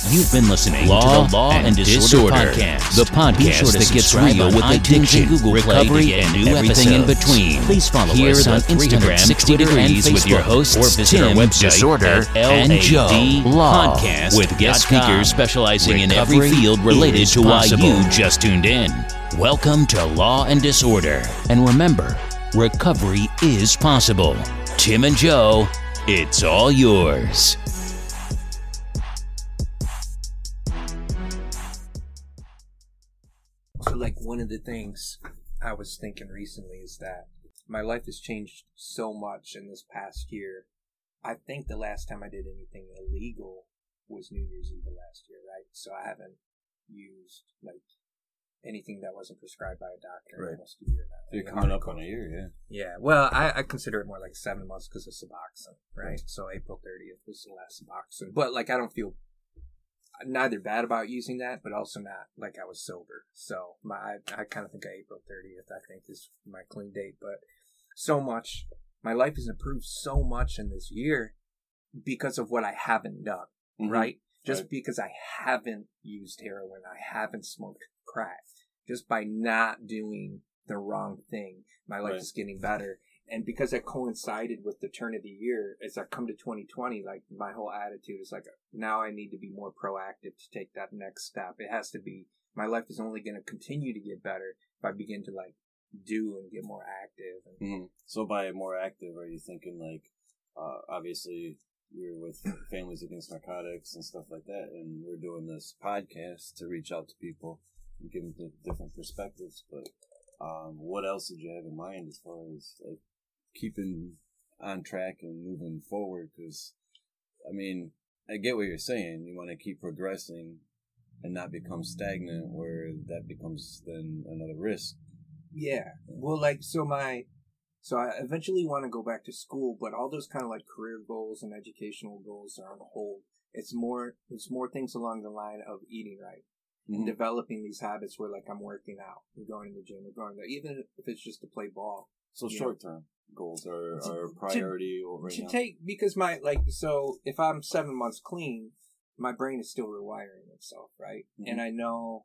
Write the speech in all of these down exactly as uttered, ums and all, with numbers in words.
You've been listening Law, to the Law and, and Disorder, Disorder podcast, the podcast sure that gets real with addiction, Google recovery, and new everything episodes. In between. Please follow Here us on Instagram, Twitter, degrees and Facebook, with your hosts or visit Tim, our website Disorder, and Joe. Law podcast with guest speakers specializing recovery in every field related to possible. Why you just tuned in. Welcome to Law and Disorder, and remember, recovery is possible. Tim and Joe, it's all yours. So, like, one of the things I was thinking recently is that my life has changed so much in this past year. I think the last time I did anything illegal was New Year's Eve last year, right? So I haven't used, like, anything that wasn't prescribed by a doctor in right. almost a year now. So you're coming up on a year, yeah. Yeah, well, I, I consider it more like seven months because of Suboxone, right? So April thirtieth was the last Suboxone. But, like, I don't feel neither bad about using that, but also not like I was sober. So my I, I kind of think April thirtieth, I think, is my clean date. But so much, my life has improved so much in this year because of what I haven't done, mm-hmm. right? Just right. because I haven't used heroin, I haven't smoked crack. Just by not doing the wrong thing, my life right. is getting better. And because it coincided with the turn of the year, as I come to twenty twenty, like, my whole attitude is like, now I need to be more proactive to take that next step. It has to be, my life is only going to continue to get better if I begin to, like, do and get more active. And, mm-hmm. So by more active, are you thinking, like, uh, obviously you're with Families Against Narcotics and stuff like that, and we're doing this podcast to reach out to people and give them different perspectives, but um, what else did you have in mind as far as, like, keeping on track and moving forward? Because, I mean, I get what you're saying. You want to keep progressing and not become stagnant, where that becomes then another risk. Yeah. Well, like, so my, so I eventually want to go back to school, but all those kind of like career goals and educational goals are on hold. It's more, it's more things along the line of eating right. Mm-hmm. And developing these habits where, like, I'm working out and going to the gym or going there, even if it's just to play ball. So short term goals are, are priority to, over to now? take, because my, like, so if I'm seven months clean, my brain is still rewiring itself, right? Mm-hmm. And I know,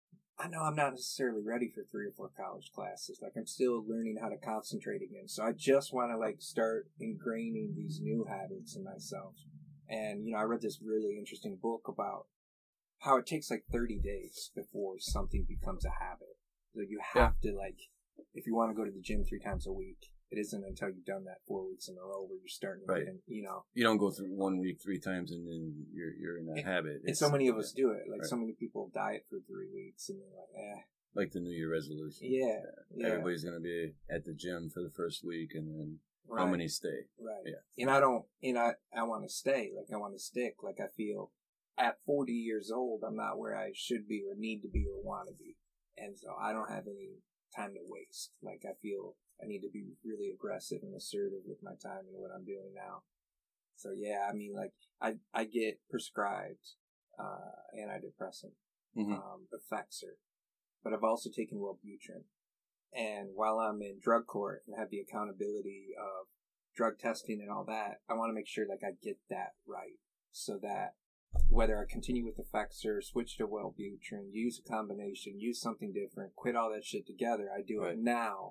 I know I'm not necessarily ready for three or four college classes. Like, I'm still learning how to concentrate again. So I just want to, like, start ingraining these new habits in myself. And, you know, I read this really interesting book about how it takes like thirty days before something becomes a habit. So you have yeah. to, like, if you want to go to the gym three times a week, it isn't until you've done that four weeks in a row where you're starting to right. get in, you know. You don't go through one week three times and then you're you're in a and, habit. And so many of us yeah. do it. Like, right. so many people diet for three weeks and they're like, eh. Like the New Year resolution. Yeah. yeah. Everybody's going to be at the gym for the first week, and then right. how many stay? Right. Yeah. And I don't, and I, I want to stay. Like, I want to stick. Like, I feel at forty years old, I'm not where I should be or need to be or want to be. And so I don't have any time to waste. Like, I feel I need to be really aggressive and assertive with my time and what I'm doing now. So, yeah, I mean, like, I, I get prescribed uh, antidepressant, mm-hmm. um, Effexor, but I've also taken Wellbutrin. And while I'm in drug court and have the accountability of drug testing and all that, I want to make sure, like, I get that right so that whether I continue with Effexor, switch to Wellbutrin, use a combination, use something different, quit all that shit together, I do right. it now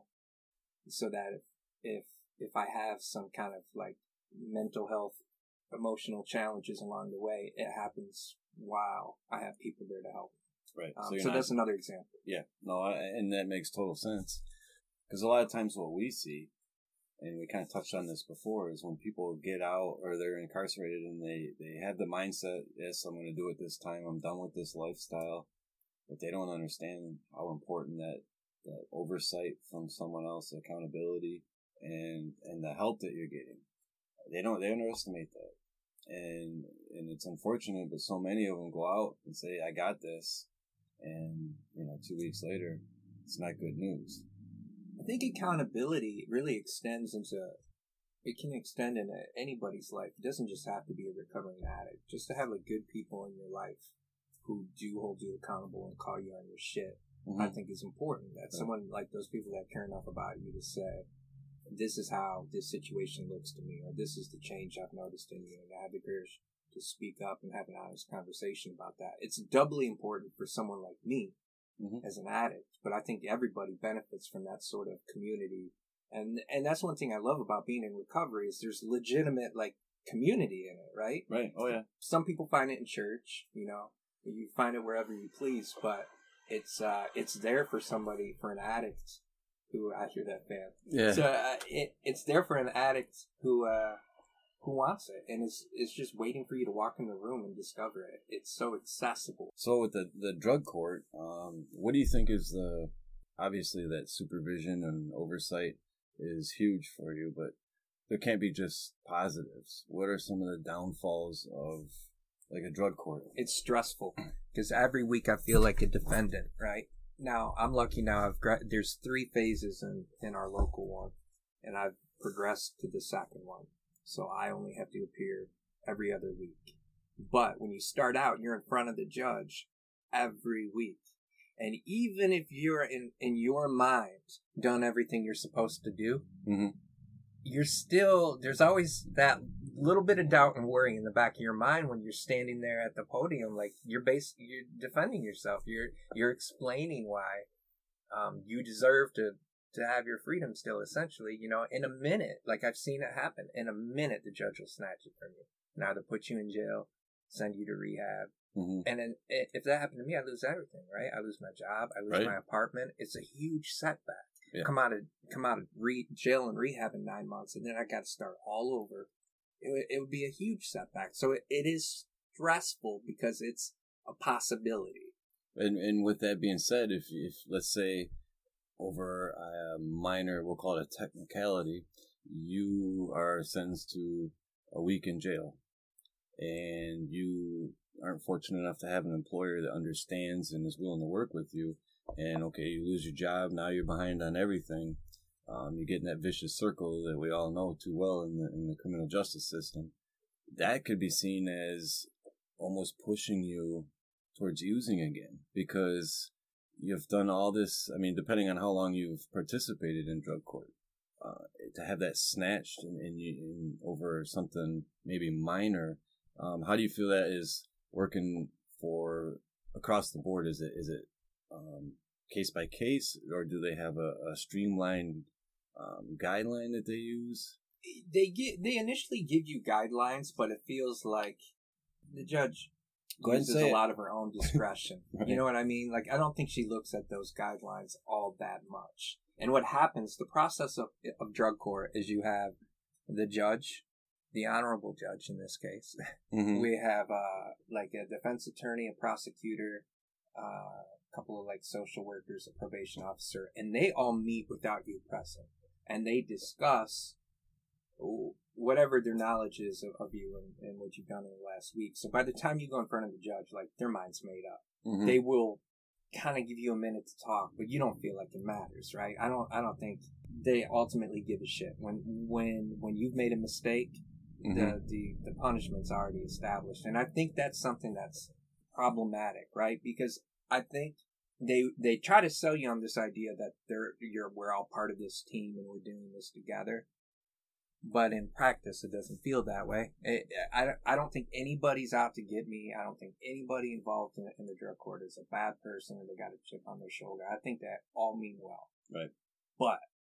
so that if, if if I have some kind of, like, mental health, emotional challenges along the way, it happens while I have people there to help. Right. Um, so so not, that's another example. Yeah. No, I, and that makes total sense. Because a lot of times what we see, and we kind of touched on this before, is when people get out or they're incarcerated and they, they have the mindset, yes, I'm going to do it this time, I'm done with this lifestyle, but they don't understand how important that, that oversight from someone else, accountability, and and the help that you're getting. They don't, they underestimate that. And and it's unfortunate, but so many of them go out and say, I got this, and, you know, two weeks later, it's not good news. I think accountability really extends into, it can extend into anybody's life. It doesn't just have to be a recovering addict. Just to have, like, good people in your life who do hold you accountable and call you on your shit, mm-hmm. I think is important. That yeah. someone like those people that care enough about you to say, this is how this situation looks to me, or this is the change I've noticed in you, and to have the courage to speak up and have an honest conversation about that. It's doubly important for someone like me mm-hmm. as an addict, but I think everybody benefits from that sort of community. And and that's one thing I love about being in recovery is there's legitimate, like, community in it, right? Right. Oh, yeah. Some people find it in church, you know. You find it wherever you please, but it's uh, it's there for somebody, for an addict who, I hear that fan. Yeah. So uh, it, it's there for an addict who... Uh, who wants it, and it's it's just waiting for you to walk in the room and discover it. It's so accessible. So with the, the drug court, um, what do you think is the, obviously that supervision and oversight is huge for you, but there can't be just positives. What are some of the downfalls of like a drug court? It's stressful because every week I feel like a defendant, right? Now, I'm lucky now. I've gra- there's three phases in, in our local one, and I've progressed to the second one. So I only have to appear every other week. But when you start out, you're in front of the judge every week. And even if you're in, in your mind done everything you're supposed to do, mm-hmm. you're still, there's always that little bit of doubt and worry in the back of your mind when you're standing there at the podium. Like you're bas- you're defending yourself. You're, you're explaining why um, you deserve to to have your freedom still, essentially, you know, in a minute. Like, I've seen it happen. In a minute, the judge will snatch it from you and either put you in jail, send you to rehab. Mm-hmm. And then if that happened to me, I lose everything, right? I lose my job. I lose right. my apartment. It's a huge setback. Yeah. Come out of come out of re- jail and rehab in nine months, and then I got to start all over. It, w- it would be a huge setback. So it, it is stressful because it's a possibility. And and with that being said, if if let's say over a minor, we'll call it a technicality, you are sentenced to a week in jail, and you aren't fortunate enough to have an employer that understands and is willing to work with you, and okay, you lose your job, now you're behind on everything. Um, you get in that vicious circle that we all know too well in the, in the criminal justice system. That could be seen as almost pushing you towards using again, because you've done all this. I mean, depending on how long you've participated in drug court, uh, to have that snatched in, in, in over something maybe minor, um, how do you feel that is working for across the board? Is it is it um, case by case, or do they have a, a streamlined um, guideline that they use? They get they initially give you guidelines, but it feels like the judge uses a lot of her own discretion. Right. You know what I mean? Like, I don't think she looks at those guidelines all that much. And what happens, the process of, of drug court is you have the judge, the honorable judge in this case. Mm-hmm. We have, uh, like a defense attorney, a prosecutor, uh, a couple of like social workers, a probation officer, and they all meet without you present. And they discuss whatever their knowledge is of, of you and, and what you've done in the last week. So by the time you go in front of the judge, like, their mind's made up. Mm-hmm. They will kind of give you a minute to talk, but you don't feel like it matters, right? I don't I don't think they ultimately give a shit. When when when you've made a mistake, mm-hmm. the, the, the punishment's already established. And I think that's something that's problematic, right? Because I think they they try to sell you on this idea that they're you're we're all part of this team and we're doing this together. But in practice, it doesn't feel that way. It, I, I don't think anybody's out to get me. I don't think anybody involved in, in the drug court is a bad person or they got a chip on their shoulder. I think that all mean well. Right. But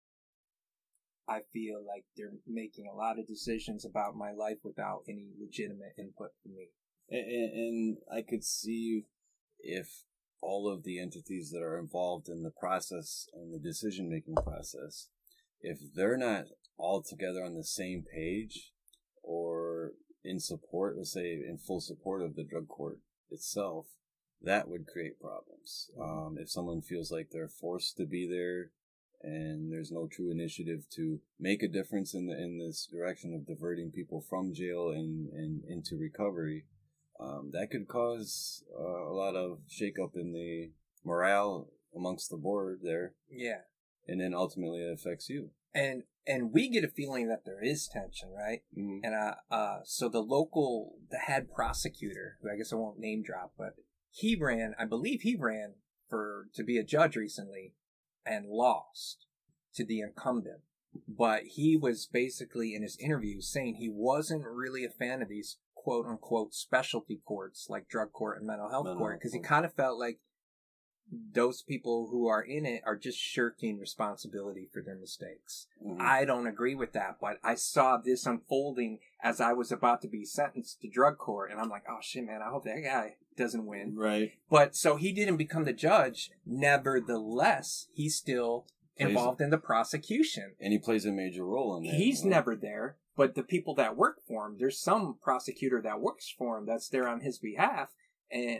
I feel like they're making a lot of decisions about my life without any legitimate input from me. And, and, and I could see if all of the entities that are involved in the process and the decision-making process, if they're not all together on the same page or in support, let's say in full support of the drug court itself, that would create problems. Um, if someone feels like they're forced to be there and there's no true initiative to make a difference in the, in this direction of diverting people from jail and, and into recovery, um, that could cause uh, a lot of shakeup in the morale amongst the board there. Yeah. And then ultimately it affects you. And and we get a feeling that there is tension, right? Mm-hmm. And uh, uh, so the local, the head prosecutor, who I guess I won't name drop, but he ran, I believe he ran for to be a judge recently and lost to the incumbent. But he was basically in his interview saying he wasn't really a fan of these quote unquote specialty courts like drug court and mental health Mental court because he court. kind of felt like those people who are in it are just shirking responsibility for their mistakes. Mm-hmm. I don't agree with that, but I saw this unfolding as I was about to be sentenced to drug court, and I'm like, oh shit, man, I hope that guy doesn't win. Right. But so he didn't become the judge. Nevertheless, he's still Plays involved in the prosecution. And he plays a major role in that. He's right? never there, but the people that work for him, there's some prosecutor that works for him that's there on his behalf, and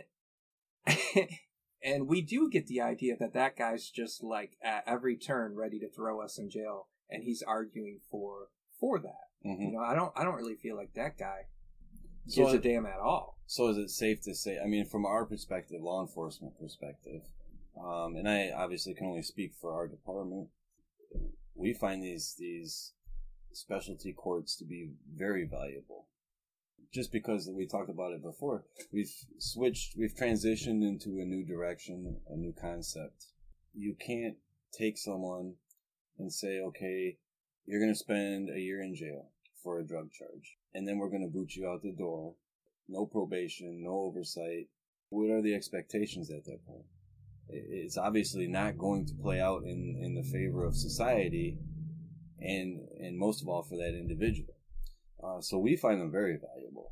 and we do get the idea that that guy's just like at every turn ready to throw us in jail, and he's arguing for for that. Mm-hmm. You know, I don't I don't really feel like that guy So gives a it- damn at all. So is it safe to say, I mean, from our perspective, law enforcement perspective, um, and I obviously can only speak for our department, we find these these specialty courts to be very valuable. Just because we talked about it before, we've switched, we've transitioned into a new direction, a new concept. You can't take someone and say, okay, you're going to spend a year in jail for a drug charge, and then we're going to boot you out the door. No probation, no oversight. What are the expectations at that point? It's obviously not going to play out in, in the favor of society and and most of all for that individual. Uh, so we find them very valuable.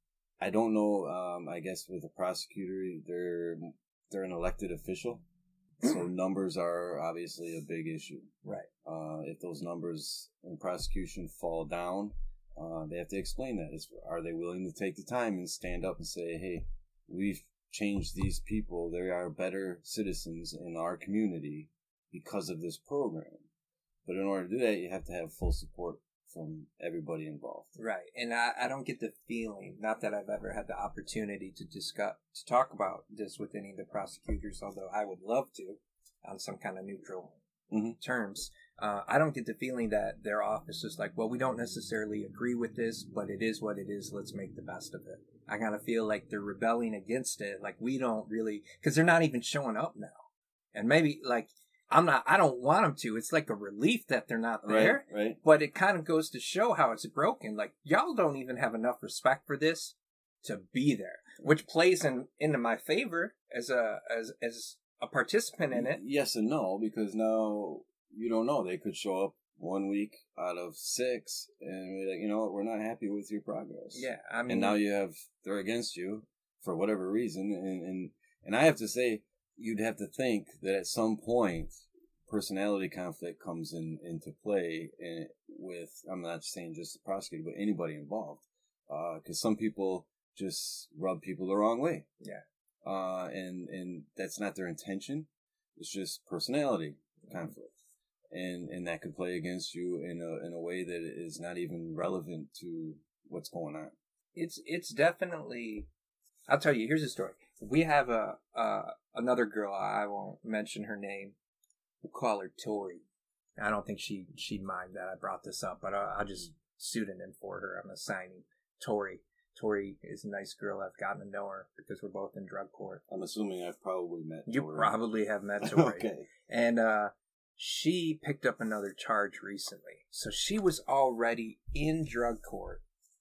I don't know, um, I guess with a prosecutor, they're, they're an elected official. So numbers are obviously a big issue. Right. Uh, if those numbers in prosecution fall down, Uh, they have to explain that. Is, are they willing to take the time and stand up and say, hey, we've changed these people. They are better citizens in our community because of this program. But in order to do that, you have to have full support from everybody involved. Right. And I, I don't get the feeling, not that I've ever had the opportunity to discuss, to talk about this with any of the prosecutors, although I would love to on some kind of neutral Mm-hmm. terms. Uh, I don't get the feeling that their office is like, well, we don't necessarily agree with this, but it is what it is. Let's make the best of it. I kind of feel like they're rebelling against it. Like we don't really, because they're not even showing up now. And maybe like, I'm not, I don't want them to. It's like a relief that they're not there. Right, right. But it kind of goes to show how it's broken. Like y'all don't even have enough respect for this to be there, which plays in into my favor as a, as, as, a participant in it. Yes and no, because now you don't know. They could show up one week out of six and be like, you know what, we're not happy with your progress. Yeah, I mean, and now you have, they're against you for whatever reason. And, and, and I have to say, you'd have to think that at some point, personality conflict comes in into play and with, I'm not saying just the prosecutor, but anybody involved. Uh, cause some people just rub people the wrong way. Yeah. Uh, and, and that's not their intention. It's just personality conflict. And, and that could play against you in a, in a way that is not even relevant to what's going on. It's, it's definitely, I'll tell you, here's a story. We have a, uh, another girl, I won't mention her name. We'll call her Tori. I don't think she, she'd mind that I brought this up, but I'll, I'll just pseudonym for her. I'm assigning Tori. Tori is a nice girl. I've gotten to know her because we're both in drug court. I'm assuming I've probably met You Tori. probably have met Tori. Okay. And uh, she picked up another charge recently. So she was already in drug court,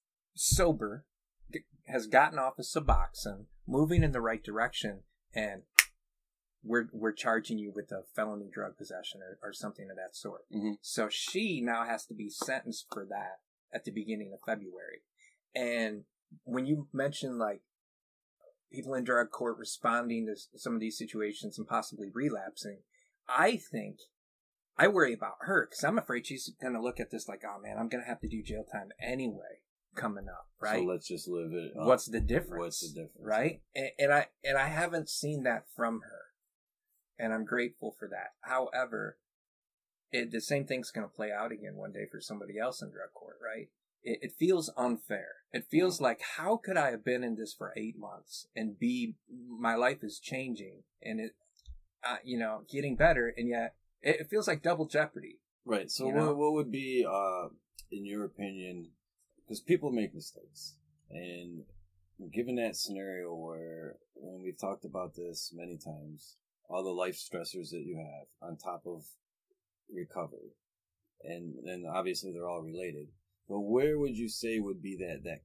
sober, g- has gotten off of Suboxone, moving in the right direction, and we're we're charging you with a felony drug possession or, or something of that sort. Mm-hmm. So she now has to be sentenced for that at the beginning of February. And when you mention like people in drug court responding to some of these situations and possibly relapsing, I think I worry about her because I'm afraid she's going to look at this like, oh man, I'm going to have to do jail time anyway coming up, right? So let's just live it up. What's the difference? What's the difference? Right? And, and I and I haven't seen that from her, and I'm grateful for that. However, it, the same thing's going to play out again one day for somebody else in drug court, right? It, it feels unfair. It feels like, how could I have been in this for eight months and be, my life is changing and it, uh, you know, getting better, and yet it, it feels like double jeopardy. Right. So You know? what, what would be, uh, in your opinion, because people make mistakes, and given that scenario where, when we've talked about this many times, all the life stressors that you have on top of recovery, and then obviously they're all related. But where would you say would be that, that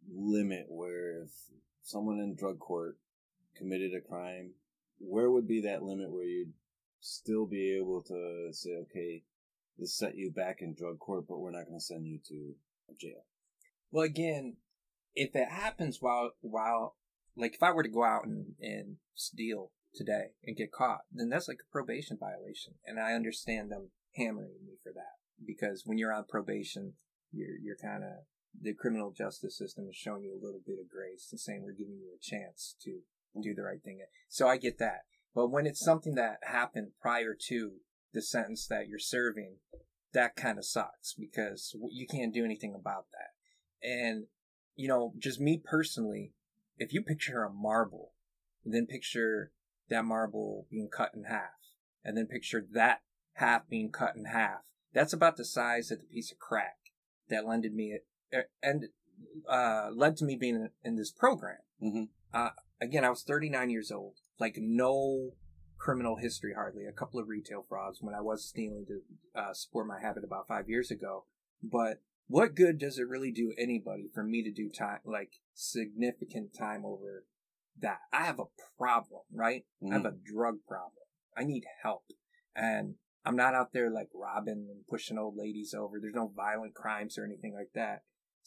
limit where if someone in drug court committed a crime, where would be that limit where you'd still be able to say, okay, this set you back in drug court, but we're not going to send you to jail? Well, again, if it happens while, while like if I were to go out and, and steal today and get caught, then that's like a probation violation. And I understand them hammering me for that, because when you're on probation, you're, you're kind of, the criminal justice system is showing you a little bit of grace and saying we're giving you a chance to do the right thing. So I get that. But when it's something that happened prior to the sentence that you're serving, that kind of sucks, because you can't do anything about that. And, you know, just me personally, if you picture a marble, then picture that marble being cut in half, and then picture that half being cut in half, that's about the size of the piece of crack that lended me and uh, led to me being in, in this program. Mm-hmm. Uh, again, I was thirty-nine years old, like no criminal history hardly, a couple of retail frauds when I was stealing to uh, support my habit about five years ago. But what good does it really do anybody for me to do time, like significant time over that? I have a problem, right? Mm-hmm. I have a drug problem. I need help. And I'm not out there like robbing and pushing old ladies over. There's no violent crimes or anything like that.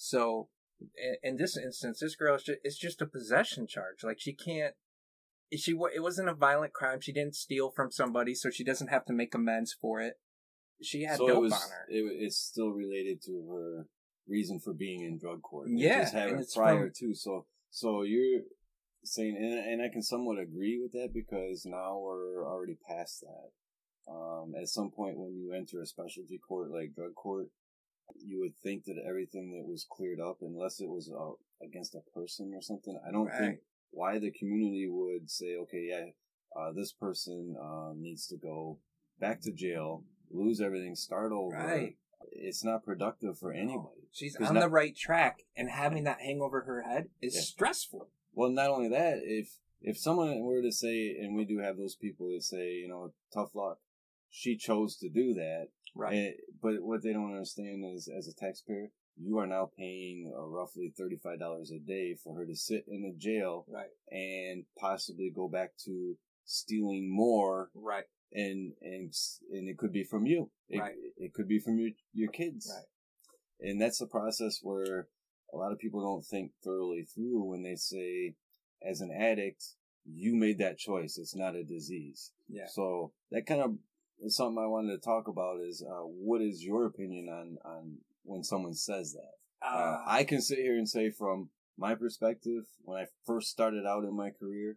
So in this instance, this girl is just, it's just a possession charge. Like she can't, she, it wasn't a violent crime. She didn't steal from somebody, so she doesn't have to make amends for it. She had so dope it was, on her. It, it's still related to her reason for being in drug court. Yeah. Just have it prior from, to. So, so you're saying, and, and I can somewhat agree with that, because now we're already past that. Um, at some point when you enter a specialty court like drug court, you would think that everything that was cleared up, unless it was uh, against a person or something. I don't right. think why the community would say, okay, yeah, uh, this person uh, needs to go back to jail, lose everything, start over. Right. It's not productive for anybody. No. She's on not, the right track, and having that hang over her head is yeah. stressful. Well, not only that, if if someone were to say, and we do have those people that say, you know, tough luck, she chose to do that. Right. And, but what they don't understand is, as a taxpayer, you are now paying uh, roughly thirty-five dollars a day for her to sit in a jail, right, and possibly go back to stealing more, right, and and and it could be from you, it, right, it could be from your your kids, right, and that's a process where a lot of people don't think thoroughly through when they say, as an addict, you made that choice. It's not a disease. Yeah. So that kind of is something I wanted to talk about. Is uh, what is your opinion on on when someone says that? Uh, uh, I can sit here and say from my perspective, when I first started out in my career,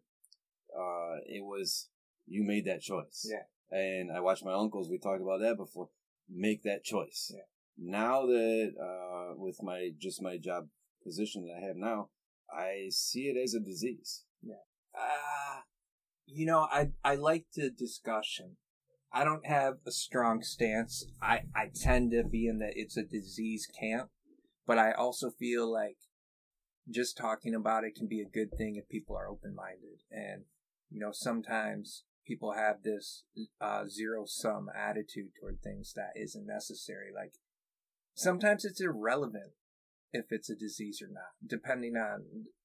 uh, it was, you made that choice. Yeah. And I watched my uncles, we talked about that before, make that choice. Yeah. Now that, uh, with my, just my job position that I have now, I see it as a disease. Yeah. Uh, you know, I, I like the discussion. I don't have a strong stance. I, I tend to be in the it's a disease camp, but I also feel like just talking about it can be a good thing if people are open-minded. And, you know, sometimes people have this uh, zero-sum attitude toward things that isn't necessary. Like, sometimes it's irrelevant if it's a disease or not, depending on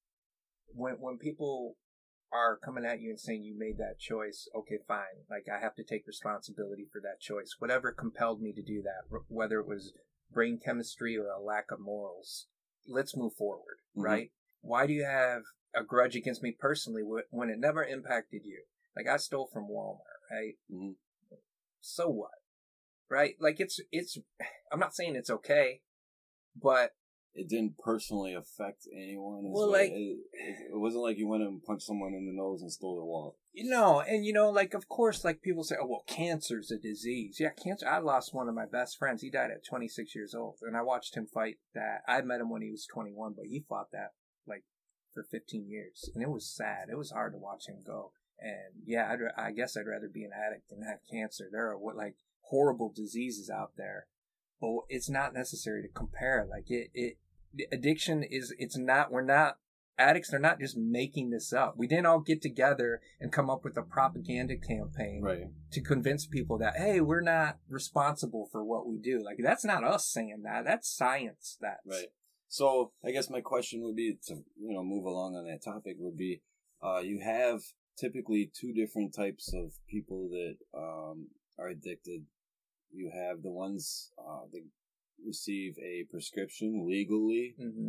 when when people are coming at you and saying you made that choice. Okay, fine. Like, I have to take responsibility for that choice. Whatever compelled me to do that, whether it was brain chemistry or a lack of morals, let's move forward, mm-hmm. right? Why do you have a grudge against me personally when it never impacted you? Like, I stole from Walmart, right? Mm-hmm. So what? Right? Like, it's, it's, I'm not saying it's okay, but it didn't personally affect anyone. Well, like, it, it wasn't like you went and punched someone in the nose and stole their wallet. You know, and you know, like, of course, like, people say, oh, well, cancer's a disease. Yeah, cancer. I lost one of my best friends. He died at twenty-six years old, and I watched him fight that. I met him when he was twenty-one, but he fought that, like, for fifteen years, and it was sad. It was hard to watch him go. And yeah, I'd, I guess I'd rather be an addict than have cancer. There are what like horrible diseases out there, but it's not necessary to compare. Like, it, it. Addiction is, it's not, we're not, addicts are not just making this up. We didn't all get together and come up with a propaganda campaign right. to convince people that, hey, we're not responsible for what we do. Like, that's not us saying that. That's science. That's right. So I guess my question would be to, you know, move along on that topic would be, uh, you have typically two different types of people that um, are addicted. You have the ones uh, that receive a prescription legally, mm-hmm.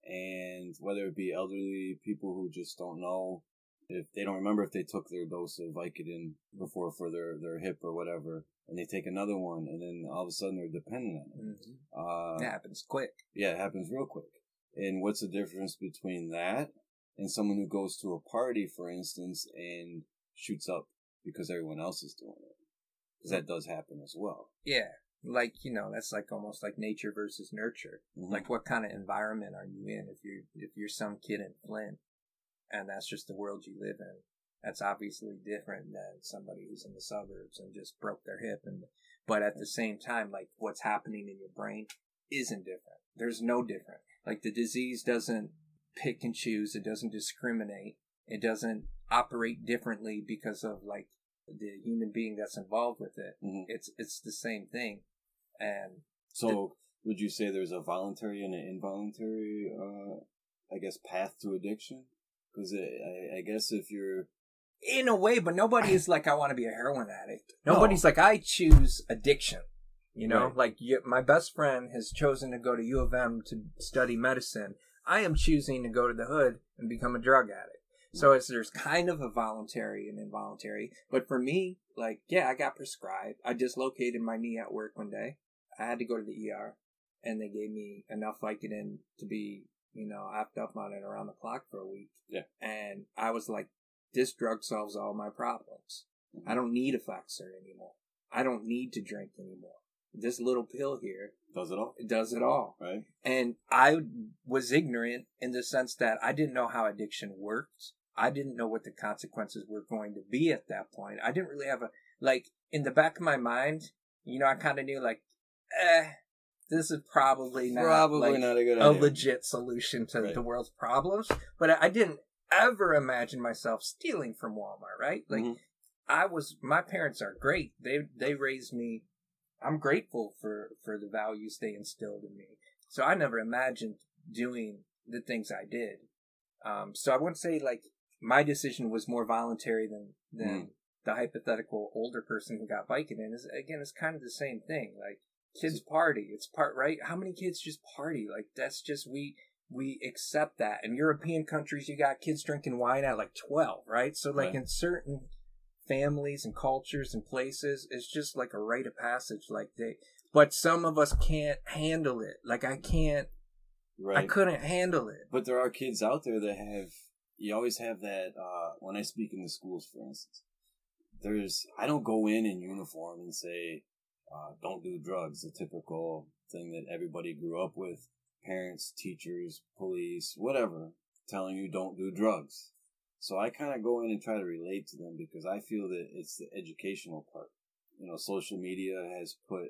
and whether it be elderly people who just don't know if they don't remember if they took their dose of Vicodin before for their, their hip or whatever, and they take another one, and then all of a sudden they're dependent on it. Mm-hmm. Uh, it happens quick. Yeah, it happens real quick. And what's the difference between that and someone who goes to a party, for instance, and shoots up because everyone else is doing it? Because that does happen as well. Yeah. Like, you know, that's like almost like nature versus nurture. Mm-hmm. Like, what kind of environment are you in? If you're, if you're some kid in Flint and that's just the world you live in, that's obviously different than somebody who's in the suburbs and just broke their hip. And but at the same time, like, what's happening in your brain isn't different. There's no different. Like, the disease doesn't pick and choose. It doesn't discriminate. It doesn't operate differently because of, like, the human being that's involved with it. Mm-hmm. It's it's the same thing. And so the, would you say there's a voluntary and an involuntary, uh, I guess, path to addiction? Because I, I guess if you're... In a way, but nobody is like, I want to be a heroin addict. Nobody's no. like, I choose addiction. You know, right. like you, my best friend has chosen to go to U of M to study medicine. I am choosing to go to the hood and become a drug addict. So it's, there's kind of a voluntary and involuntary. But for me, like, yeah, I got prescribed. I dislocated my knee at work one day. I had to go to the E R. And they gave me enough Vicodin to be, you know, hopped up on it around the clock for a week. Yeah. And I was like, this drug solves all my problems. Mm-hmm. I don't need a Flexer anymore. I don't need to drink anymore. This little pill here does it all. It does it all. Right. And I was ignorant in the sense that I didn't know how addiction worked. I didn't know what the consequences were going to be at that point. I didn't really have a, like, in the back of my mind, you know, I kind of knew, like, eh, this is probably not, probably like, not a good a idea. legit solution to right. the world's problems. But I didn't ever imagine myself stealing from Walmart, right? Like, mm-hmm. I was, my parents are great. They, they raised me. I'm grateful for, for the values they instilled in me. So I never imagined doing the things I did. Um, so I wouldn't say, like, my decision was more voluntary than, than mm. the hypothetical older person who got Vicodin. Is again, it's kind of the same thing. Like, kids party. It's part, right? How many kids just party? Like, that's just, we, we accept that. In European countries, you got kids drinking wine at like twelve, right? So, like, right. in certain families and cultures and places, it's just like a rite of passage. Like, they, but some of us can't handle it. Like, I can't, right. I couldn't handle it. But there are kids out there that have, you always have that, uh, when I speak in the schools, for instance, there's, I don't go in in uniform and say, uh, don't do drugs, the typical thing that everybody grew up with, parents, teachers, police, whatever, telling you don't do drugs. So I kind of go in and try to relate to them because I feel that it's the educational part. You know, social media has put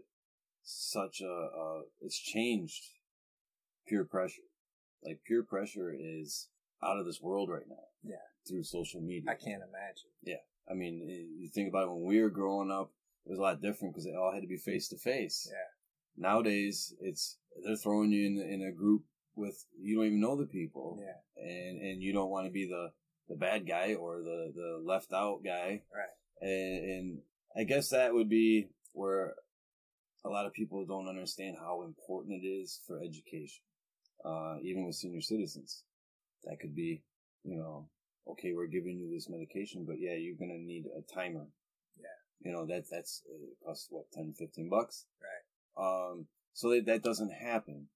such a, uh, it's changed peer pressure. Like, peer pressure is out of this world right now. Yeah. Through social media. I can't imagine. Yeah. I mean, you think about it, when we were growing up, it was a lot different because it all had to be face to face. Yeah. Nowadays, it's, they're throwing you in, in a group with, you don't even know the people. Yeah. And, and you don't want to be the, the bad guy or the, the left out guy. Right. And, and I guess that would be where a lot of people don't understand how important it is for education. Uh, even with senior citizens. That could be, you know, okay, we're giving you this medication, but yeah, you're going to need a timer. Yeah. You know, that, that's, it costs what, ten, fifteen bucks? Right. Um, so that, that doesn't happen.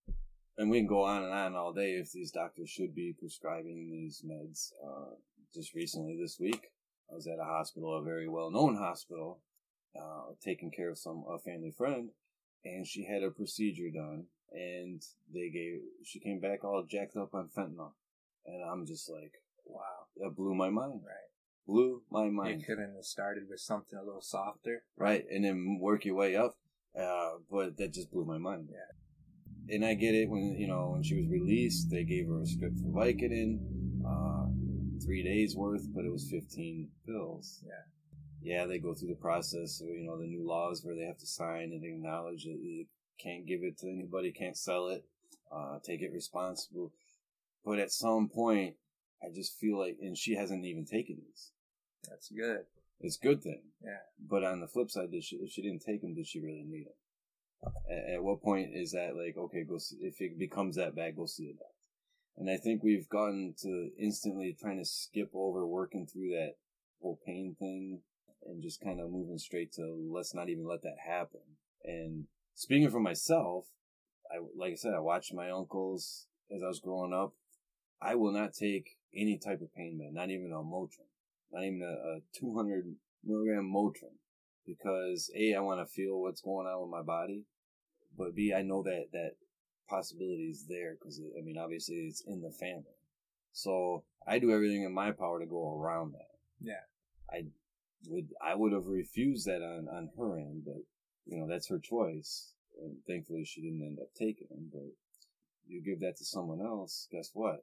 And we can go on and on all day if these doctors should be prescribing these meds. Uh, just recently this week, I was at a hospital, a very well-known hospital, uh, taking care of some, a family friend, and she had a procedure done, and they gave, she came back all jacked up on fentanyl. And I'm just like, wow, that blew my mind. Right. Blew my mind. You couldn't have started with something a little softer. Right. And then work your way up. Uh, but that just blew my mind. Yeah. And I get it when, you know, when she was released, they gave her a script for Vicodin, uh, three days worth, but it was fifteen pills. Yeah. Yeah, they go through the process of, you know, the new laws where they have to sign and acknowledge that you can't give it to anybody, can't sell it. uh, take it responsible. But at some point, I just feel like, and she hasn't even taken these. That's good. It's a good thing. Yeah. But on the flip side, did she, if she didn't take them, did she really need them? At, at what point is that like, okay, go see, if it becomes that bad, go see a doctor. And I think we've gotten to instantly trying to skip over working through that whole pain thing and just kind of moving straight to let's not even let that happen. And speaking for myself, I, like I said, I watched my uncles as I was growing up. I will not take any type of pain med, not even a Motrin, not even a, a two hundred milligram Motrin, because A, I want to feel what's going on with my body, but B, I know that that possibility is there because, I mean, obviously it's in the family. So I do everything in my power to go around that. Yeah. I would I would have refused that on, on her end, but, you know, that's her choice. And thankfully she didn't end up taking them, but you give that to someone else, guess what?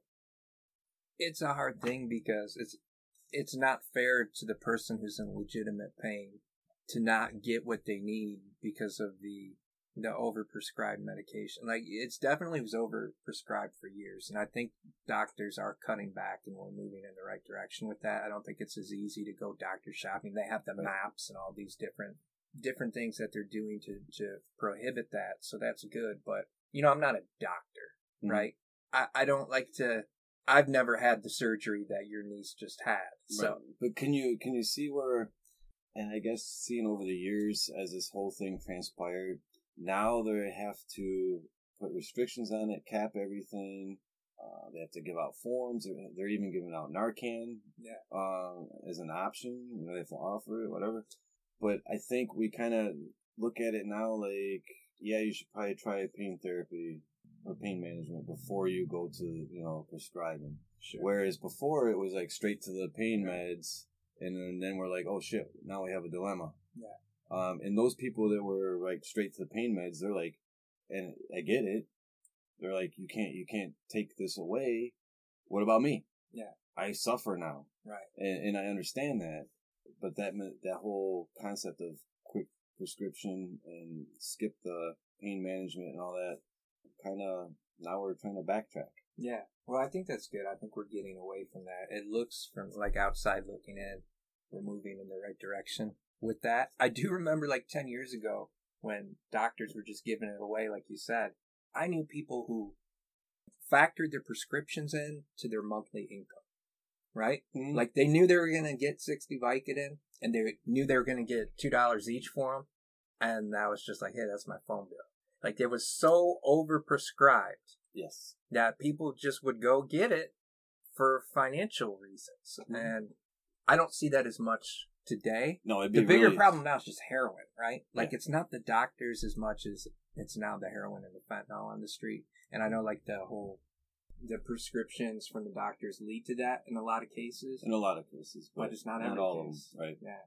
It's a hard thing because it's it's not fair to the person who's in legitimate pain to not get what they need because of the the overprescribed medication. Like, it's definitely was overprescribed for years, and I think doctors are cutting back and we're moving in the right direction with that. I don't think it's as easy to go doctor shopping. They have the maps and all these different different things that they're doing to, to prohibit that, so that's good. But, you know, I'm not a doctor, mm-hmm. right? I, I don't like to... I've never had the surgery that your niece just had. So, right. But can you can you see where, and I guess seeing over the years as this whole thing transpired, now they have to put restrictions on it, cap everything. Uh, they have to give out forms. They're, they're even giving out Narcan yeah. uh, as an option. You know, they have to offer it, whatever. But I think we kind of look at it now like, yeah, you should probably try pain therapy or pain management before you go to, you know, prescribing. Sure. Whereas before it was like straight to the pain meds, and then, then we're like, oh shit, now we have a dilemma. Yeah. Um, and those people that were like straight to the pain meds, they're like, and I get it. They're like, you can't, you can't take this away. What about me? Yeah. I suffer now. Right. And, and I understand that, but that that whole concept of quick prescription and skip the pain management and all that, kind of, now we're trying to backtrack. Yeah. Well, I think that's good. I think we're getting away from that. It looks from like outside looking in, we're moving in the right direction with that. I do remember like ten years ago when doctors were just giving it away, like you said. I knew people who factored their prescriptions in to their monthly income, right? Mm-hmm. Like they knew they were going to get sixty Vicodin and they knew they were going to get two dollars each for them. And that was just like, hey, that's my phone bill. Like, it was so overprescribed. Yes. That people just would go get it for financial reasons. Mm-hmm. And I don't see that as much today. No, it'd be The bigger really... problem now is just heroin, right? Like, yeah. It's not the doctors as much as it's now the heroin and the fentanyl on the street. And I know, like, the whole, the prescriptions from the doctors lead to that in a lot of cases. In a lot of cases. But, but it's not, not every all case. of them, right? Yeah.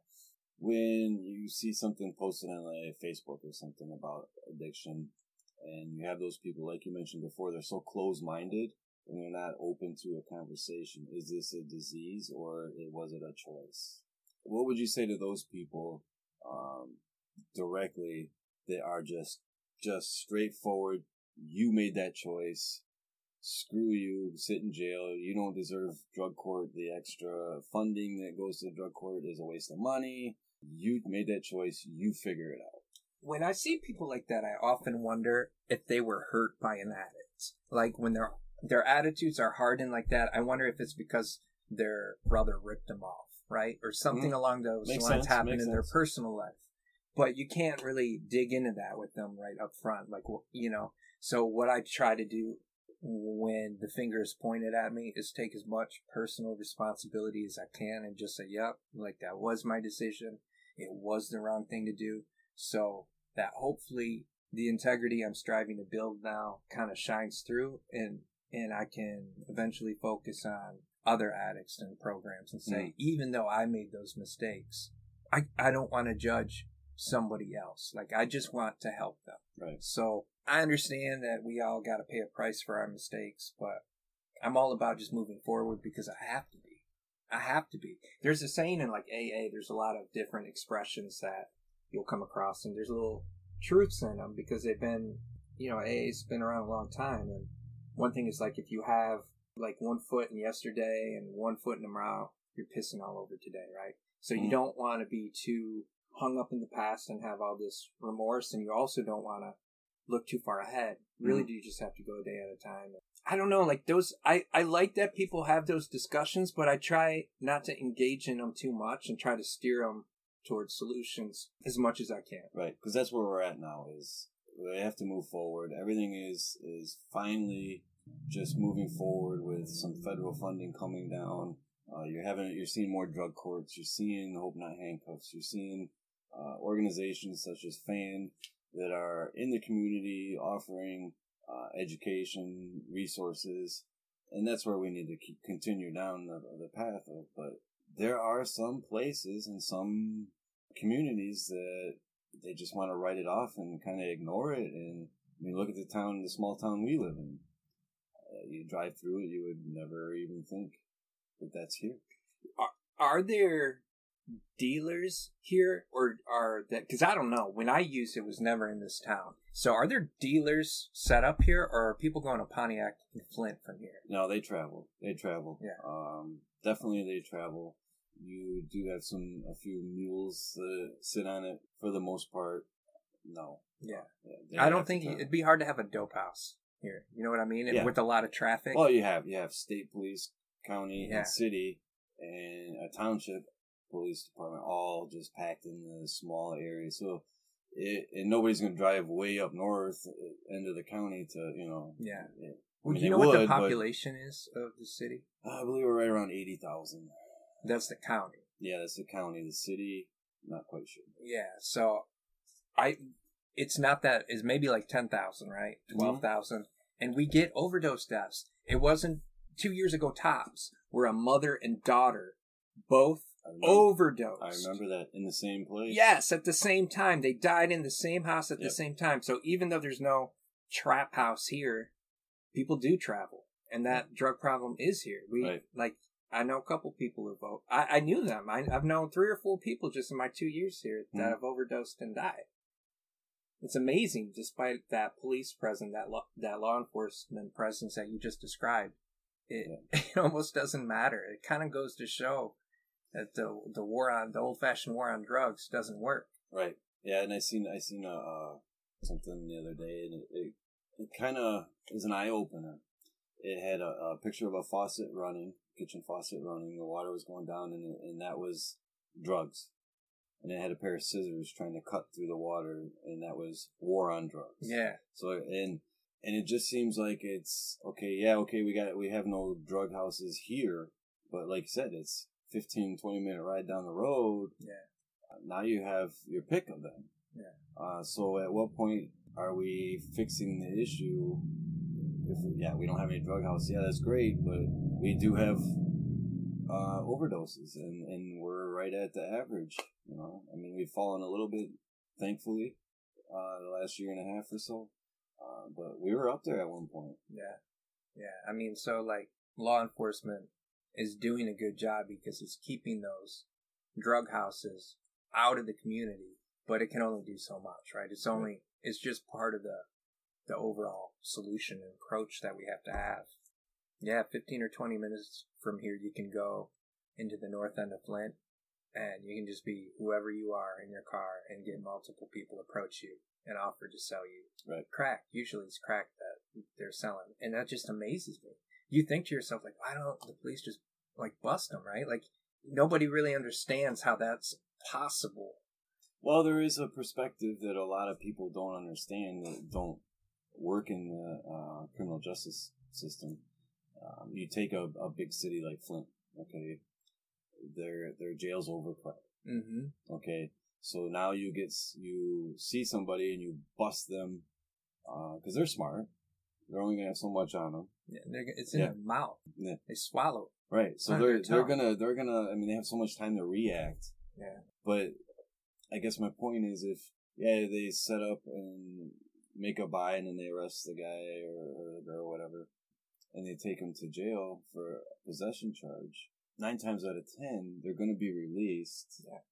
When you see something posted on like Facebook or something about addiction, and you have those people, like you mentioned before, they're so close-minded and they're not open to a conversation. Is this a disease or was it a choice? What would you say to those people um, directly that are just just straightforward? You made that choice. Screw you. Sit in jail. You don't deserve drug court. The extra funding that goes to the drug court is a waste of money. You made that choice. You figure it out. When I see people like that, I often wonder if they were hurt by an addict. Like, when their their attitudes are hardened like that, I wonder if it's because their brother ripped them off, right? Or something mm-hmm. along those Makes lines sense. happened Makes in sense. their personal life. But you can't really dig into that with them right up front. Like, you know, so what I try to do when the finger is pointed at me is take as much personal responsibility as I can and just say, yep, like, that was my decision. It was the wrong thing to do. So that hopefully the integrity I'm striving to build now kind of shines through, and, and I can eventually focus on other addicts and programs and say, mm. even though I made those mistakes, I, I don't want to judge somebody else. Like, I just want to help them. Right. So I understand that we all got to pay a price for our mistakes, but I'm all about just moving forward because I have to be. I have to be. There's a saying in like A A, there's a lot of different expressions that you'll come across, and there's little truths in them because they've been you know, A A's been around a long time, and one thing is like if you have like one foot in yesterday and one foot in tomorrow, you're pissing all over today, right? So you mm. don't want to be too hung up in the past and have all this remorse, and you also don't want to look too far ahead. Really, mm. do you just have to go a day at a time? I don't know, like those, I, I like that people have those discussions, but I try not to engage in them too much and try to steer them towards solutions as much as I can. Right, because that's where we're at now, is we have to move forward. Everything is is finally just moving forward with some federal funding coming down. Uh, you're having, you're seeing more drug courts. You're seeing Hope Not Handcuffs. You're seeing uh, organizations such as FAND that are in the community offering uh, education, resources, and that's where we need to keep continue down the, the path of. But there are some places and some communities that they just want to write it off and kind of ignore it. And I mean, look at the town, the small town we live in. Uh, you drive through it, you would never even think that that's here. Are, are there dealers here, or are that, because I don't know, when I used it, it was never in this town, so are there dealers set up here, or are people going to Pontiac and Flint from here? No, they travel they travel yeah um definitely they travel. You do have some a few mules that sit on it. For the most part, no. Yeah, yeah I don't think it'd be hard to have a dope house here, you know what I mean? And yeah. with a lot of traffic. Well, you have you have state police, county, yeah. and city, and a township police department, all just packed in the small area. So, it, and nobody's going to drive way up north into the county to, you know. Yeah. It, well, I mean, do you know would, what the population is of the city? I believe we're right around eighty thousand. That's the county. Yeah, that's the county. The city, not quite sure. Yeah, so I, it's not that, it's maybe like ten thousand, right? twelve thousand. Mm-hmm. And we get overdose deaths. It wasn't two years ago tops, where a mother and daughter both overdosed. I remember that, in the same place. Yes, at the same time. They died in the same house at yep. the same time. So even though there's no trap house here, people do travel. And that drug problem is here. We right. like, I know a couple people who vote. I, I knew them. I, I've known three or four people just in my two years here that mm. have overdosed and died. It's amazing, despite that police presence, that law, that law enforcement presence that you just described. It, yeah. it almost doesn't matter. It kind of goes to show that the the war on the old fashioned war on drugs doesn't work. Right. Yeah, and I seen I seen uh, something the other day, and it it, it kind of is an eye opener. It had a, a picture of a faucet running, kitchen faucet running. The water was going down, and and that was drugs. And it had a pair of scissors trying to cut through the water, and that was war on drugs. Yeah. So and and it just seems like it's okay. Yeah, okay. We got we have no drug houses here, but like you said, it's fifteen, twenty minute ride down the road. Yeah. Uh, now you have your pick of them. Yeah. Uh, so at what point are we fixing the issue? If we, yeah, we don't have any drug houses. Yeah, that's great, but we do have uh, overdoses, and, and we're right at the average. You know, I mean, we've fallen a little bit, thankfully, uh, the last year and a half or so. Uh, but we were up there at one point. Yeah. Yeah. I mean, so like law enforcement is doing a good job because it's keeping those drug houses out of the community, but it can only do so much, right? It's only, it's just part of the, the overall solution and approach that we have to have. Yeah. fifteen or twenty minutes from here, you can go into the north end of Flint, and you can just be whoever you are in your car and get multiple people approach you and offer to sell you right. crack. Usually it's crack that they're selling. And that just amazes me. You think to yourself, like, why don't the police just, like, bust them, right? Like, nobody really understands how that's possible. Well, there is a perspective that a lot of people don't understand, that don't work in the uh, criminal justice system. Um, you take a, a big city like Flint, okay? Their their jail's overcrowded. Mm-hmm. Okay, so now you get you see somebody and you bust them because uh, they're smart. They're only gonna have so much on them. Yeah, it's in yeah. their mouth. Yeah. They swallow. Right. So they're they're gonna they're gonna. I mean, they have so much time to react. Yeah. But I guess my point is, if yeah, they set up and make a buy and then they arrest the guy or, or the girl or whatever, and they take them to jail for a possession charge. Nine times out of ten, they're going to be released. Yeah.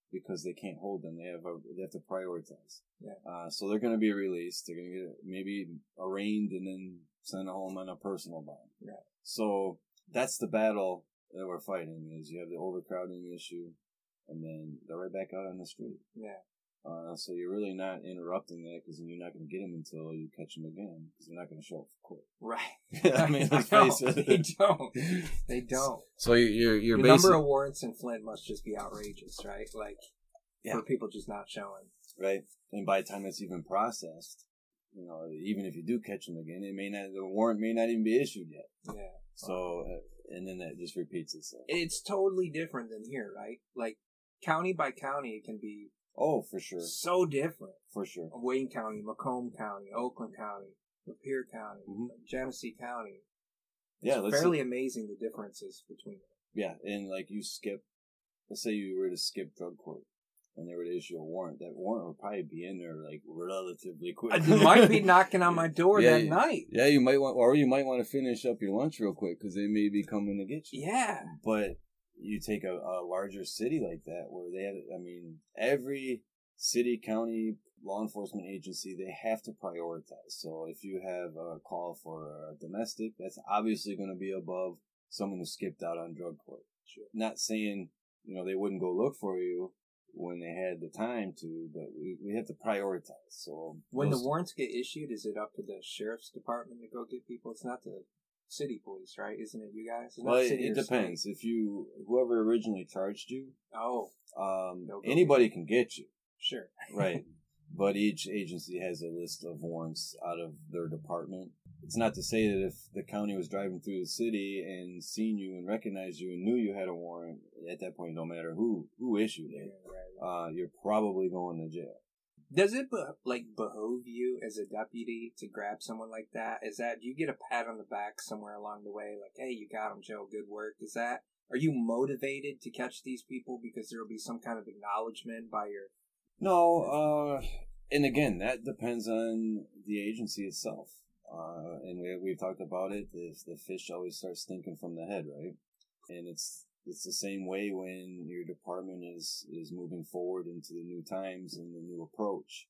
because they can't hold them. They have a, they have to prioritize. Yeah. Uh, so they're going to be released. They're going to get maybe arraigned and then sent home on a personal bond. Yeah. So that's the battle that we're fighting. Is you have the overcrowding issue, and then they're right back out on the street. Yeah. Uh, so you're really not interrupting that because you're not going to get them until you catch them again because they're not going to show up for court. Right. I mean, let's I face it. They don't. They don't. So you're you're the basic- number of warrants in Flint must just be outrageous, right? Like yeah. for people just not showing. Right. And by the time it's even processed, you know, even if you do catch them again, it may not the warrant may not even be issued yet. Yeah. So uh, and then that just repeats itself. It's totally different than here, right? Like county by county, it can be. Oh, for sure. So different. For sure. Wayne County, Macomb County, Oakland County, Lapeer County, mm-hmm. Genesee County. Yeah, it's fairly see. amazing the differences between them. Yeah, and like you skip, let's say you were to skip drug court and they were to issue a warrant. That warrant would probably be in there like relatively quick. It might be knocking on my door yeah, that night. Yeah, you might want, or you might want to finish up your lunch real quick because they may be coming to get you. Yeah. But you take a, a larger city like that where they have, I mean, every city, county, law enforcement agency, they have to prioritize. So if you have a call for a domestic, that's obviously going to be above someone who skipped out on drug court. Sure. Not saying, you know, they wouldn't go look for you when they had the time to, but we, we have to prioritize. So when the warrants get issued, is it up to the sheriff's department to go get people? It's not the city police, right? Isn't it you guys? It's well, it, it depends. State. If you, whoever originally charged you, oh, um, anybody can get you. Sure. Right. But each agency has a list of warrants out of their department. It's not to say that if the county was driving through the city and seen you and recognized you and knew you had a warrant, at that point, no matter who, who issued it, yeah, right. uh, you're probably going to jail. Does it, be- like, behoove you as a deputy to grab someone like that? Is that, do you get a pat on the back somewhere along the way? Like, hey, you got him, Joe, good work. Is that, are you motivated to catch these people because there will be some kind of acknowledgement by your... No, uh, and again, that depends on the agency itself. Uh, and we, we've talked about it. The, the fish always starts stinking from the head, right? And it's it's the same way when your department is, is moving forward into the new times and the new approach.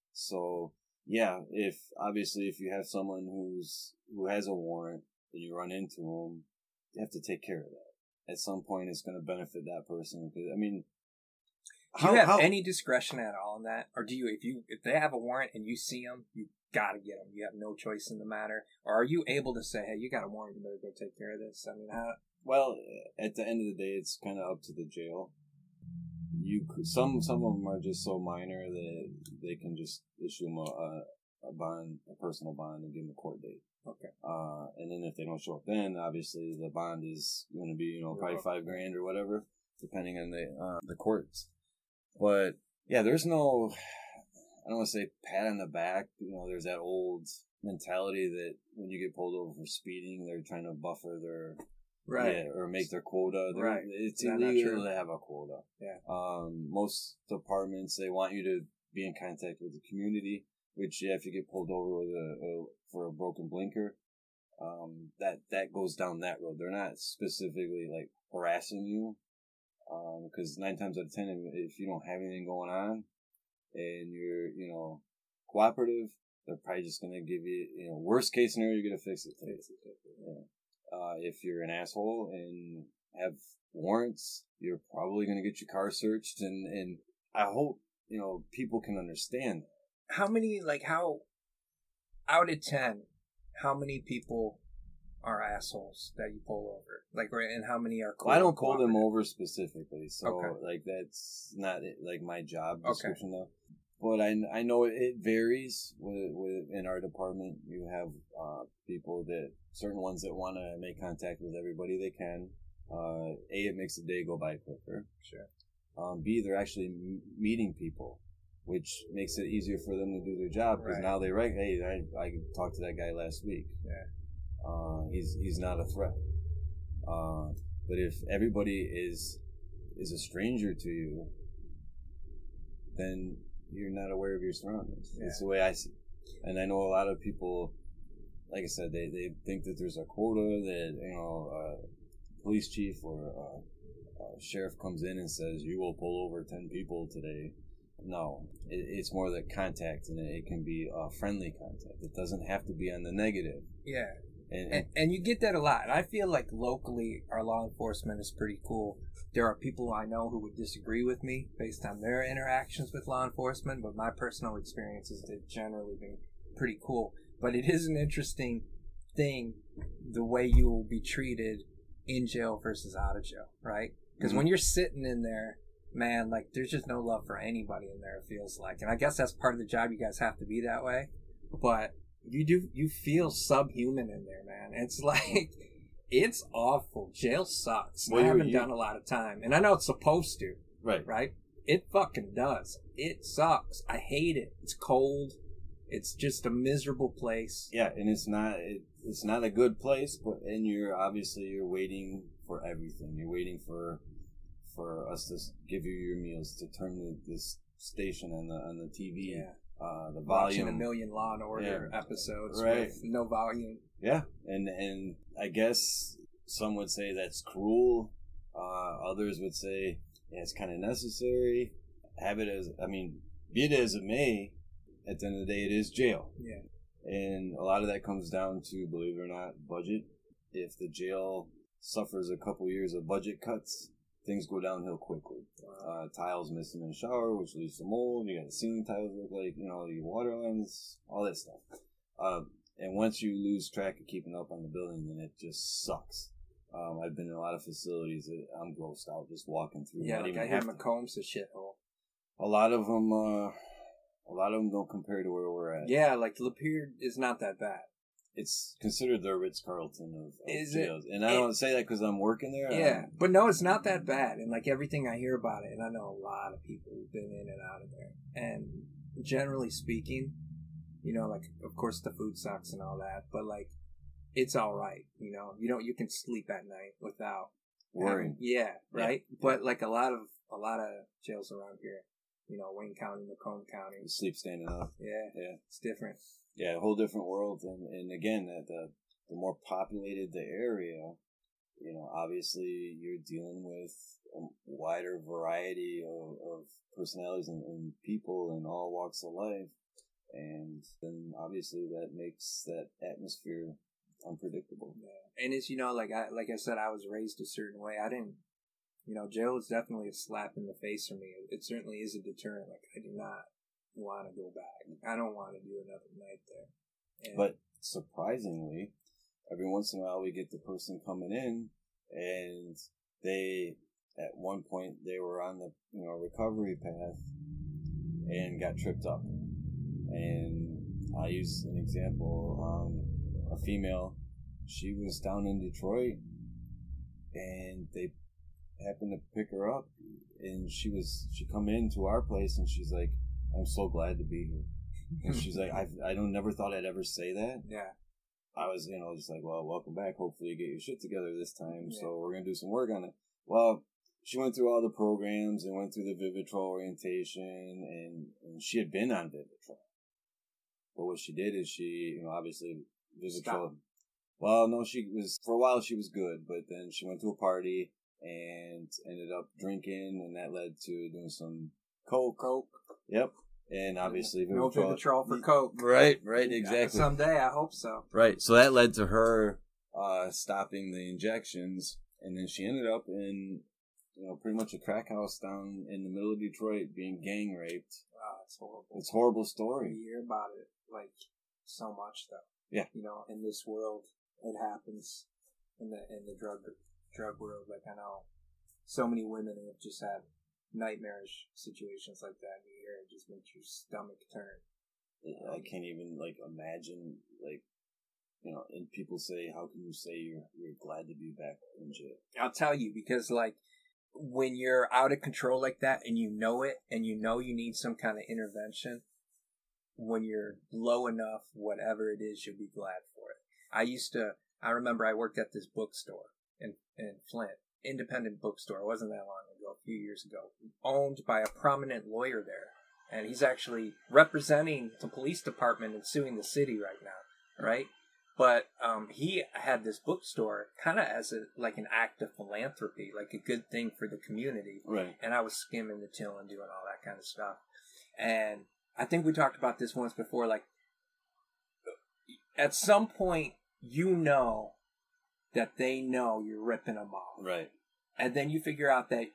So, yeah, if obviously if you have someone who's who has a warrant and you run into them, you have to take care of that. At some point, it's going to benefit that person. Because, I mean, do you have how, any discretion at all in that, or do you? If you if they have a warrant and you see them, you gotta get them. You have no choice in the matter, or are you able to say, "Hey, you got a warrant, you better go take care of this"? I mean, how? Well, at the end of the day, it's kind of up to the jail. You some some of them are just so minor that they can just issue them a, a bond, a personal bond, and give them a court date. Okay. Uh, and then if they don't show up, then obviously the bond is going to be you know probably five grand or whatever, depending on the uh, the courts. But yeah, there's no, I don't want to say pat on the back. You know, there's that old mentality that when you get pulled over for speeding, they're trying to buffer their, right, yeah, or make their quota. They're, right. It's yeah, illegal to have a quota. Yeah. Um, most departments, they want you to be in contact with the community, which yeah, if you get pulled over with a, a for a broken blinker, um, that, that goes down that road. They're not specifically like harassing you. Um, because nine times out of ten, if you don't have anything going on and you're, you know, cooperative, they're probably just going to give you, you know, worst case scenario, you're going to fix it. Fix it. Yeah. Uh, if you're an asshole and have warrants, you're probably going to get your car searched. And, and I hope, you know, people can understand that. How many, like, how, out of ten, how many people are assholes that you pull over? Like, and how many are cool? Well, I don't pull them over specifically, so okay. like that's not like my job description okay. though. But I, I know it varies with, with in our department. You have uh, people that certain ones that want to make contact with everybody they can. Uh, A, it makes the day go by quicker. Sure. Um, B, they're actually m- meeting people, which makes it easier for them to do their job because right. now they write, hey, I I talked to that guy last week. Yeah. Uh, he's he's not a threat. Uh, but if everybody is is a stranger to you, then you're not aware of your surroundings. Yeah. That's the way I see it. And I know a lot of people, like I said, they, they think that there's a quota that, you know, uh, police chief or uh, uh, a sheriff comes in and says, you will pull over ten people today. No, it, it's more the contact, and it, it can be a friendly contact. It doesn't have to be on the negative. Yeah. And, and, and you get that a lot. I feel like locally, our law enforcement is pretty cool. There are people I know who would disagree with me based on their interactions with law enforcement, but my personal experiences have generally been pretty cool. But it is an interesting thing, the way you will be treated in jail versus out of jail, right? Because mm-hmm. when you're sitting in there, man, like, there's just no love for anybody in there, it feels like. And I guess that's part of the job. You guys have to be that way. But you do, you feel subhuman in there, man. It's like, it's awful. Jail sucks. Well, I haven't you, done a lot of time. And I know it's supposed to. Right. Right? It fucking does. It sucks. I hate it. It's cold. It's just a miserable place. Yeah, and it's not it, it's not a good place, but and you're obviously you're waiting for everything. You're waiting for for us to give you your meals, to turn the, this station on the on the T V. Yeah. Uh, the Watching volume. a million Law and Order yeah. episodes right. with no volume. Yeah, and and I guess some would say that's cruel. Uh, others would say yeah, it's kind of necessary. Have it as I mean, be it as it may. At the end of the day, it is jail. Yeah. And a lot of that comes down to, believe it or not, budget. If the jail suffers a couple years of budget cuts, things go downhill quickly. Wow. Uh, tiles missing in the shower, which leads to mold. You got the ceiling tiles look like, you know, your water lines, all that stuff. Uh, and once you lose track of keeping up on the building, then it just sucks. Um, I've been in a lot of facilities that I'm grossed out just walking through. Yeah, like I hear Macomb's a shithole. A lot of them... Uh, A lot of them don't compare to where we're at. Yeah, like Lapeer is not that bad. It's considered the Ritz-Carlton of, of is jails. It, and I it, don't say that because I'm working there. Yeah, I'm, but no, it's not that bad. And like everything I hear about it, and I know a lot of people who've been in and out of there. And generally speaking, you know, like, of course the food sucks and all that, but like, it's all right. You know, you know, you can sleep at night without worrying. Yeah, right? Yeah. But like a lot of, a lot of jails around here, you know, Wayne County, Macomb County. You sleep standing up. Yeah. Yeah. It's different. Yeah, a whole different world. And, and again, the, the the more populated the area, you know, obviously you're dealing with a wider variety of, of personalities and, and people in all walks of life. And then obviously that makes that atmosphere unpredictable. Yeah. And it's, you know, like I, like I said, I was raised a certain way. I didn't, You know, jail is definitely a slap in the face for me. It certainly is a deterrent. Like, I do not want to go back. I don't want to do another night there. And but surprisingly, every once in a while we get the person coming in, and they, at one point, they were on the you know recovery path and got tripped up. And I use an example. Um, a female, she was down in Detroit, and they happened to pick her up, and she was she come into our place, and she's like, I'm so glad to be here. And she's like, I I don't never thought I'd ever say that. Yeah. I was, you know, just like, well, welcome back. Hopefully you get your shit together this time. Yeah. So we're gonna do some work on it. Well, she went through all the programs and went through the Vivitrol orientation, and, and she had been on Vivitrol. But what she did is she, you know, obviously Vivitrol. Stop. Well, no, she was for a while she was good, but then she went to a party and ended up drinking, and that led to doing some coke. Coke. Yep. And obviously, no Vivitrol for coke. Right, right, exactly. Someday, I hope so. Right. So that led to her uh, stopping the injections, and then she ended up in, you know, pretty much a crack house down in the middle of Detroit, being gang raped. Wow, it's horrible. It's a horrible story. You hear about it like so much, though. Yeah. You know, in this world, it happens in the in the drug drug world. Like, I know so many women who have just had nightmarish situations like that. You hear it just makes your stomach turn. I can't even like imagine, like, you know, and people say, how can you say you're you're glad to be back in jail? I'll tell you, because like when you're out of control like that and you know it, and you know you need some kind of intervention, when you're low enough, whatever it is, you'll be glad for it. I used to, I remember I worked at this bookstore in, in Flint, independent bookstore. It wasn't that long ago, a few years ago, owned by a prominent lawyer there. And he's actually representing the police department and suing the city right now, right? But um, he had this bookstore kind of as a like an act of philanthropy, like a good thing for the community. Right. And I was skimming the till and doing all that kind of stuff. And I think we talked about this once before. Like, at some point, you know that they know you're ripping them off. Right. And then you figure out that,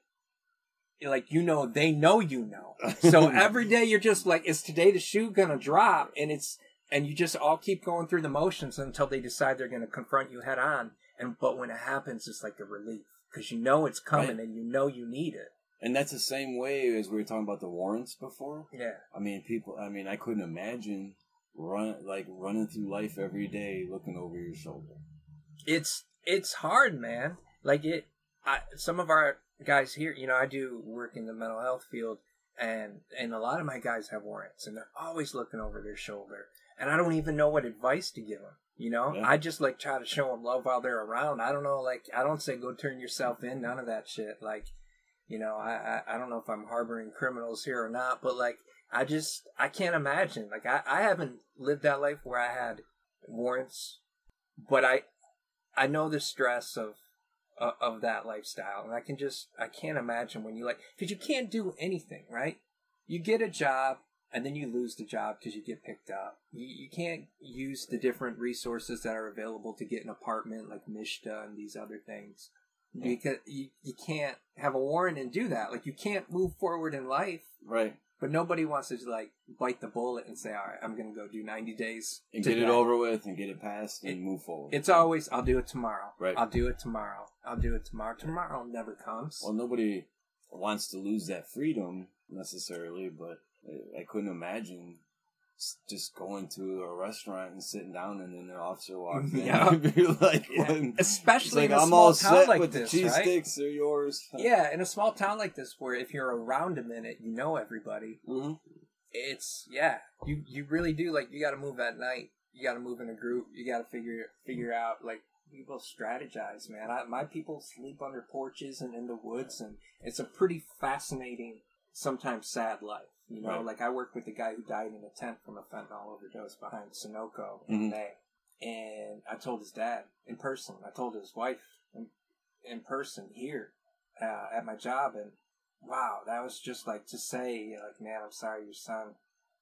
like, you know, they know you know. So every day you're just like, is today the shoe gonna drop? And it's... And you just all keep going through the motions until they decide they're going to confront you head on. And but when it happens, it's like a relief because you know it's coming right. and you know you need it. And that's the same way as we were talking about the warrants before. Yeah. I mean, people. I mean, I couldn't imagine run like running through life every day looking over your shoulder. It's it's hard, man. Like it. I, some of our guys here, you know, I do work in the mental health field, and and a lot of my guys have warrants, and they're always looking over their shoulder. And I don't even know what advice to give them, you know? Yeah. I just, like, try to show them love while they're around. I don't know, like, I don't say go turn yourself in, none of that shit. Like, you know, I, I, I don't know if I'm harboring criminals here or not, but, like, I just, I can't imagine. Like, I, I haven't lived that life where I had warrants, but I I know the stress of, of, of that lifestyle. And I can just, I can't imagine when you, like, because you can't do anything, right? You get a job. And then you lose the job because you get picked up. You, you can't use the different resources that are available to get an apartment like Mishta and these other things. Because you, you can't have a warrant and do that. Like, you can't move forward in life. Right. But nobody wants to, like, bite the bullet and say, all right, I'm going to go do ninety days. And get it over with and get it passed and it, move forward. It's always, I'll do it tomorrow. Right. I'll do it tomorrow. I'll do it tomorrow. Tomorrow never comes. Well, nobody wants to lose that freedom necessarily, but I couldn't imagine just going to a restaurant and sitting down and then the officer walks in yeah. and be like, yeah. Especially like, in a I'm small all town set like with this, the cheese right? sticks are yours. Yeah, in a small town like this where if you're around a minute, you know everybody. Mm-hmm. It's, yeah, you, you really do, like, you got to move at night. You got to move in a group. You got to figure figure out, like, people strategize, man. I, my people sleep under porches and in the woods, and it's a pretty fascinating, sometimes sad life. You know, right. Like I worked with a guy who died in a tent from a fentanyl overdose behind Sunoco in mm-hmm. May. And I told his dad in person. I told his wife in, in person here uh, at my job. And wow, that was just like to say, like, man, I'm sorry your son,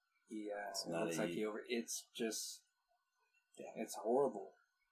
he uh, looks like he over. It's just, yeah, it's horrible.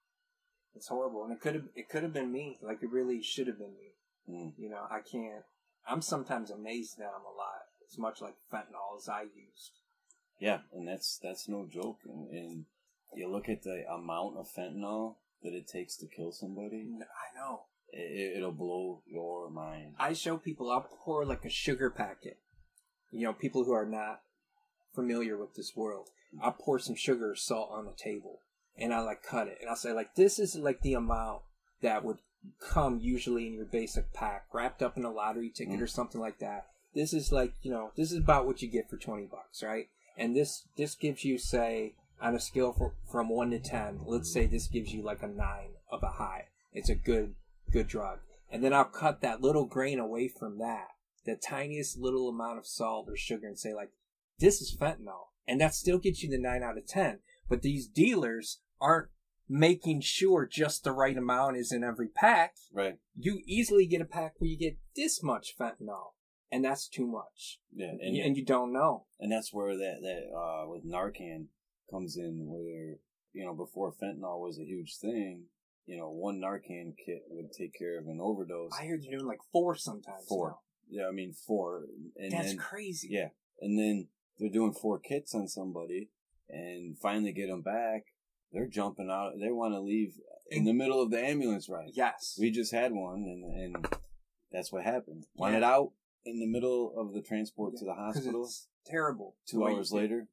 It's horrible. And it could have it could have been me. Like, it really should have been me. Mm. You know, I can't. I'm sometimes amazed that I'm alive. As much like fentanyl as I used. Yeah, and that's that's no joke. And, and you look at the amount of fentanyl that it takes to kill somebody. I know. It, it'll blow your mind. I show people, I'll pour like a sugar packet. You know, people who are not familiar with this world. I'll pour some sugar or salt on the table. And I like cut it. And I'll say like, this is like the amount that would come usually in your basic pack. Wrapped up in a lottery ticket mm. or something like that. This is like, you know, this is about what you get for twenty bucks, right? And this this gives you, say, on a scale for, from one to ten, let's say this gives you like a nine of a high. It's a good, good drug. And then I'll cut that little grain away from that, the tiniest little amount of salt or sugar, and say like, this is fentanyl. And that still gets you the nine out of ten. But these dealers aren't making sure just the right amount is in every pack. Right. You easily get a pack where you get this much fentanyl. And that's too much. Yeah, and, and, and you don't know. And that's where that, that uh, with Narcan comes in, where, you know, before fentanyl was a huge thing, you know, one Narcan kit would take care of an overdose. I heard you're doing like four sometimes. Four. Now. Yeah, I mean, four. And that's then, crazy. Yeah. And then they're doing four kits on somebody and finally get them back. They're jumping out. They want to leave in the middle of the ambulance ride. Yes. We just had one, and, and that's what happened. Yeah. Wanted out. In the middle of the transport yeah, to the hospital. It's terrible. Two hours later.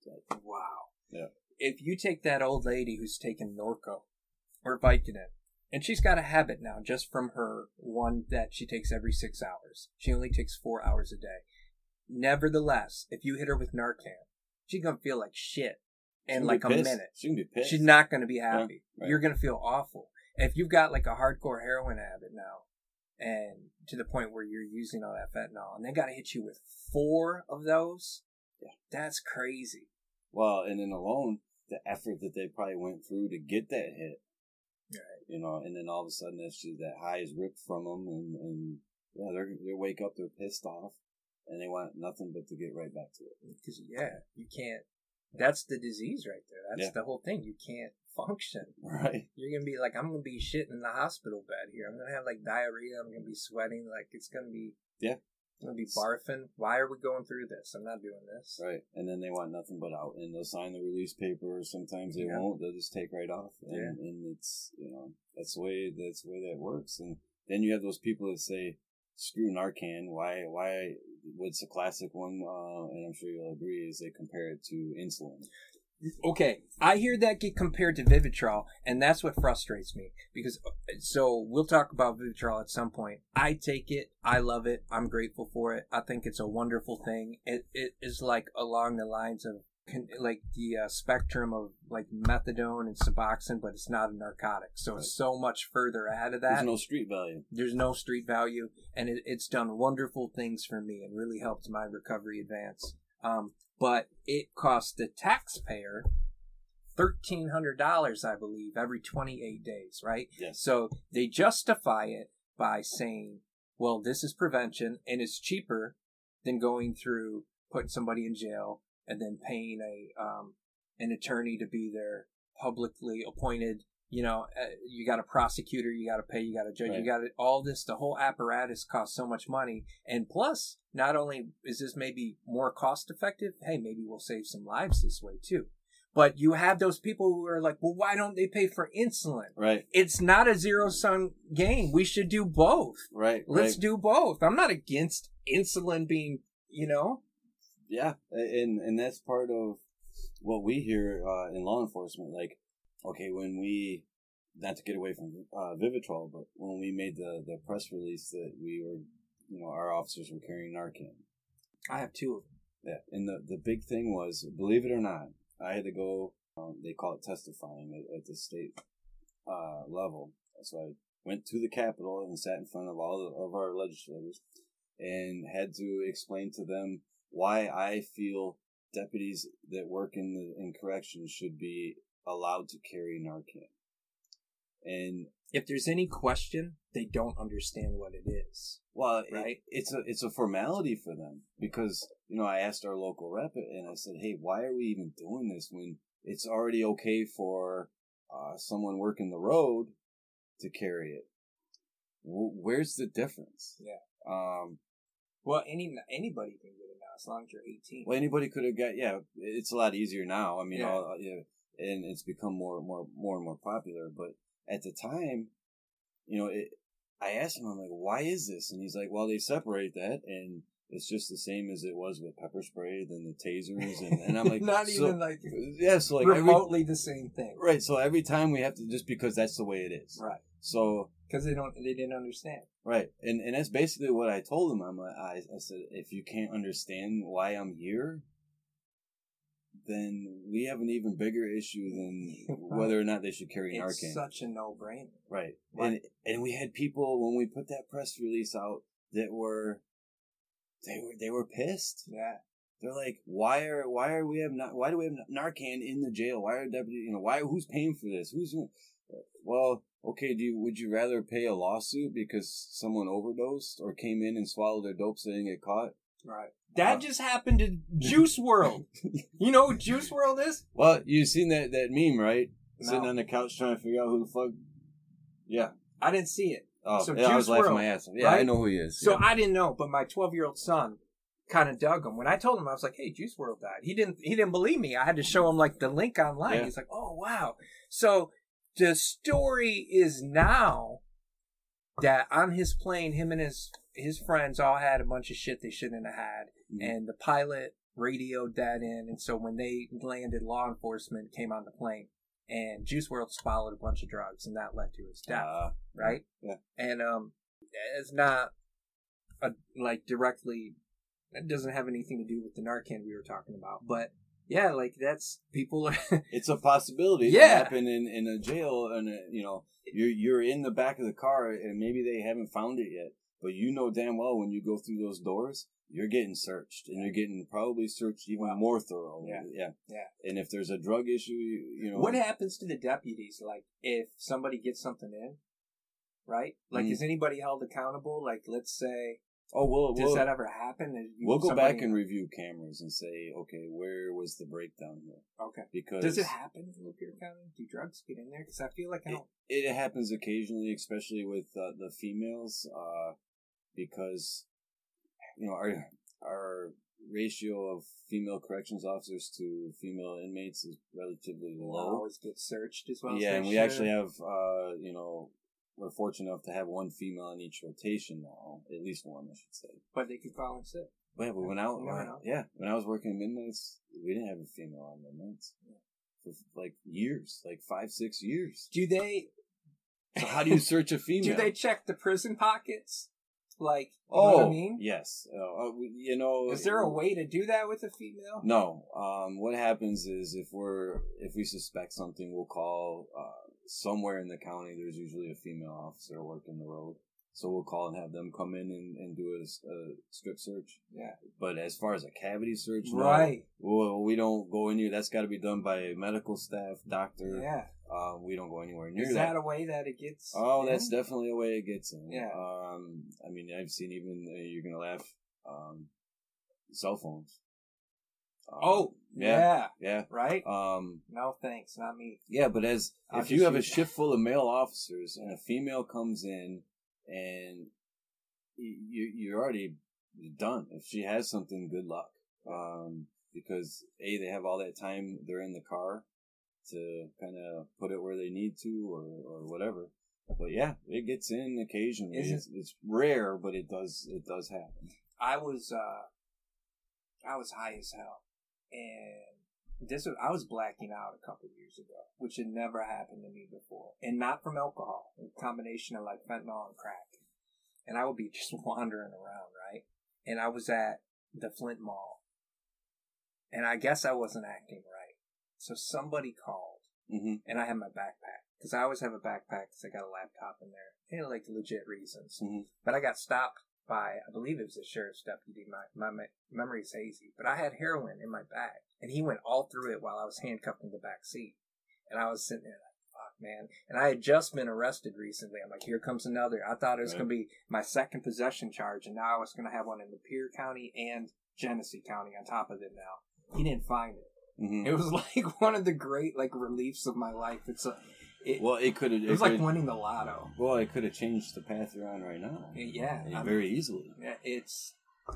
Wow. Yeah. If you take that old lady who's taken Norco or Vicodin, and she's got a habit now just from her one that she takes every six hours. She only takes four hours a day. Nevertheless, if you hit her with Narcan, she's going to feel like shit in like a minute. She's going to be pissed. She's not going to be happy. Yeah, right. You're going to feel awful. If you've got like a hardcore heroin habit now, and to the point where you're using all that fentanyl, and they got to hit you with four of those. Yeah, that's crazy. Well, and then alone, the effort that they probably went through to get that hit. Right. You know, and then all of a sudden that's just, that high is ripped from them, and, and yeah, they're they wake up, they're pissed off, and they want nothing but to get right back to it. Because yeah, you can't. That's the disease right there. That's Yeah. the whole thing. You can't function. Right. You're gonna be like, I'm gonna be shitting in the hospital bed here. I'm gonna have like diarrhea. I'm gonna be sweating. Like it's gonna be. Yeah. I'm gonna be barfing. Why are we going through this? I'm not doing this. Right. And then they want nothing but out, and they'll sign the release paper. Or sometimes they Yeah. won't. They'll just take right off. And, Yeah. and it's you know that's the way that's the way that works. And then you have those people that say, "Screw Narcan." Why? Why? What's the classic one? Uh, and I'm sure you'll agree is they compare it to insulin. Okay, I hear that get compared to Vivitrol, and that's what frustrates me. Because, so, we'll talk about Vivitrol at some point. I take it, I love it, I'm grateful for it, I think it's a wonderful thing. It It is like along the lines of, like, the uh, spectrum of, like, methadone and Suboxone, but it's not a narcotic. So it's so much further ahead of that. There's no street value. There's no street value, and it, it's done wonderful things for me and really helped my recovery advance. Um, but it costs the taxpayer thirteen hundred dollars, I believe, every twenty-eight days, right? Yes. So they justify it by saying, well, this is prevention, and it's cheaper than going through putting somebody in jail and then paying a um, an attorney to be there, publicly appointed. You know, uh, you got a prosecutor, you got to pay, you got a judge, Right. you got all this. The whole apparatus costs so much money. And plus, not only is this maybe more cost effective, hey, maybe we'll save some lives this way too. But you have those people who are like, well, why don't they pay for insulin? Right. It's not a zero-sum game. We should do both. Right. Let's right. do both. I'm not against insulin being, you know. Yeah, and and that's part of what we hear uh, in law enforcement. Like, okay, when we, not to get away from uh, Vivitrol, but when we made the, the press release that we were, you know, our officers were carrying Narcan. I have two of them. Yeah, and the, the big thing was, believe it or not, I had to go, um, they call it testifying at, at the state uh, level. So I went to the Capitol and sat in front of all the, of our legislators and had to explain to them why I feel deputies that work in the in corrections should be allowed to carry Narcan. And if there's any question, they don't understand what it is. Well, right? It, it's a it's a formality for them because, you know, I asked our local rep and I said, hey, why are we even doing this when it's already okay for uh, someone working the road to carry it? W- where's the difference? Yeah. Um. Well, any anybody can get it now as long as you're eighteen. Well, anybody could have got. Yeah, it's a lot easier now. I mean, Yeah. all, yeah, and it's become more more more and more popular. But at the time, you know, it, I asked him, I'm like, why is this? And he's like, well, they separate that, and it's just the same as it was with pepper spray, then the tasers, and, and I'm like, not so, even like yeah, so like remotely every, the same thing, right? So every time we have to, just because that's the way it is, right? So because they don't, they didn't understand, right? And and that's basically what I told him. I'm like, I I said, if you can't understand why I'm here, then we have an even bigger issue than whether or not they should carry it's Narcan. It's such a no-brainer. Right. right. And and we had people, when we put that press release out, that were, they were, they were pissed. Yeah. They're like, why are, why are we have not, why do we have Narcan in the jail? Why are deputies, you know, why, who's paying for this? Who's, well, okay, do you, would you rather pay a lawsuit because someone overdosed or came in and swallowed their dope so they didn't get caught? Right. That uh, just happened to Juice world. You know what Juice world is? Well, you've seen that, that meme, right? No. Sitting on the couch trying to figure out who the fuck. Yeah. I didn't see it. Oh, so yeah, I was laughing world, my ass off. Yeah, right? I know who he is. So yeah. I didn't know, but my twelve-year-old son kind of dug him. When I told him, I was like, hey, Juice world died. He didn't, he didn't believe me. I had to show him, like, the link online. Yeah. He's like, oh, wow. So the story is now that on his plane, him and his his friends all had a bunch of shit they shouldn't have had. Mm-hmm. And the pilot radioed that in. And so when they landed, law enforcement came on the plane. And Juice world swallowed a bunch of drugs. And that led to his death. Uh, right? Yeah. And um, it's not, a, like, directly, it doesn't have anything to do with the Narcan we were talking about. But, yeah, like, that's, people... it's a possibility yeah. to happen in, in a jail. And, uh, you know, you're, you're in the back of the car and maybe they haven't found it yet. But you know damn well when you go through those doors, you're getting searched, and you're getting probably searched even wow. more thorough. Yeah. yeah, yeah. And if there's a drug issue, you know, what happens to the deputies? Like, if somebody gets something in, right? Like, mm-hmm. is anybody held accountable? Like, let's say, oh, well, does we'll, that ever happen? You, we'll go somebody... back and review cameras and say, okay, where was the breakdown here? Okay, because does it happen in Lapeer County? Do drugs get in there? Because I feel like I don't. It, it happens occasionally, especially with uh, the females, uh, because. You know, our our ratio of female corrections officers to female inmates is relatively low. Always get searched as well. Yeah, and we should. actually have, uh, you know, we're fortunate enough to have one female in each rotation now, at least one, I should say. But they could call in sick. But, yeah, but when I when, yeah, when I was working midnights, we didn't have a female on midnights yeah. for like years, like five, six years. Do they? So how do you search a female? Do they check the prison pockets? Like, you oh, know what I mean? Yes. Uh, you know, is there a way to do that with a female? No. Um, what happens is if we're if we suspect something, we'll call uh, somewhere in the county. There's usually a female officer working the road, so we'll call and have them come in and, and do a, a strip search. Yeah. But as far as a cavity search, right? No, well, we don't go in here. That's got to be done by medical staff, doctor. Yeah. Um, we don't go anywhere near that. Is that a way that it gets Oh, in? That's definitely a way it gets in. Yeah. Um, I mean, I've seen even, uh, you're going to laugh, um, cell phones. Um, oh, yeah. Yeah. Right? Um, no, thanks. Not me. Yeah, but as, I'll if you have a shift full of male officers and a female comes in and you, you're already done. If she has something, good luck. Um, because A, they have all that time they're in the car to kind of put it where they need to or, or whatever. But yeah, it gets in occasionally. It's, it's rare, but it does it does happen. I was uh, I was high as hell, and this was, I was blacking out a couple of years ago, which had never happened to me before, and not from alcohol. A combination of like fentanyl and crack, and I would be just wandering around, right? And I was at the Flint Mall, and I guess I wasn't acting right. So somebody called, mm-hmm. and I had my backpack, because I always have a backpack because I got a laptop in there, and like legit reasons. Mm-hmm. But I got stopped by, I believe it was a sheriff's deputy. My, my my memory's hazy, but I had heroin in my bag, and he went all through it while I was handcuffed in the back seat, and I was sitting there like, fuck, man. And I had just been arrested recently. I'm like, here comes another. I thought it was right. going to be my second possession charge, and now I was going to have one in Lapeer County and Genesee County on top of it. Now he didn't find it. Mm-hmm. It was like one of the great like reliefs of my life. It's a, it, well, it could have. It was like winning the lotto. Well, it could have changed the path you're on right now. Yeah, I mean, very easily. Yeah, it's.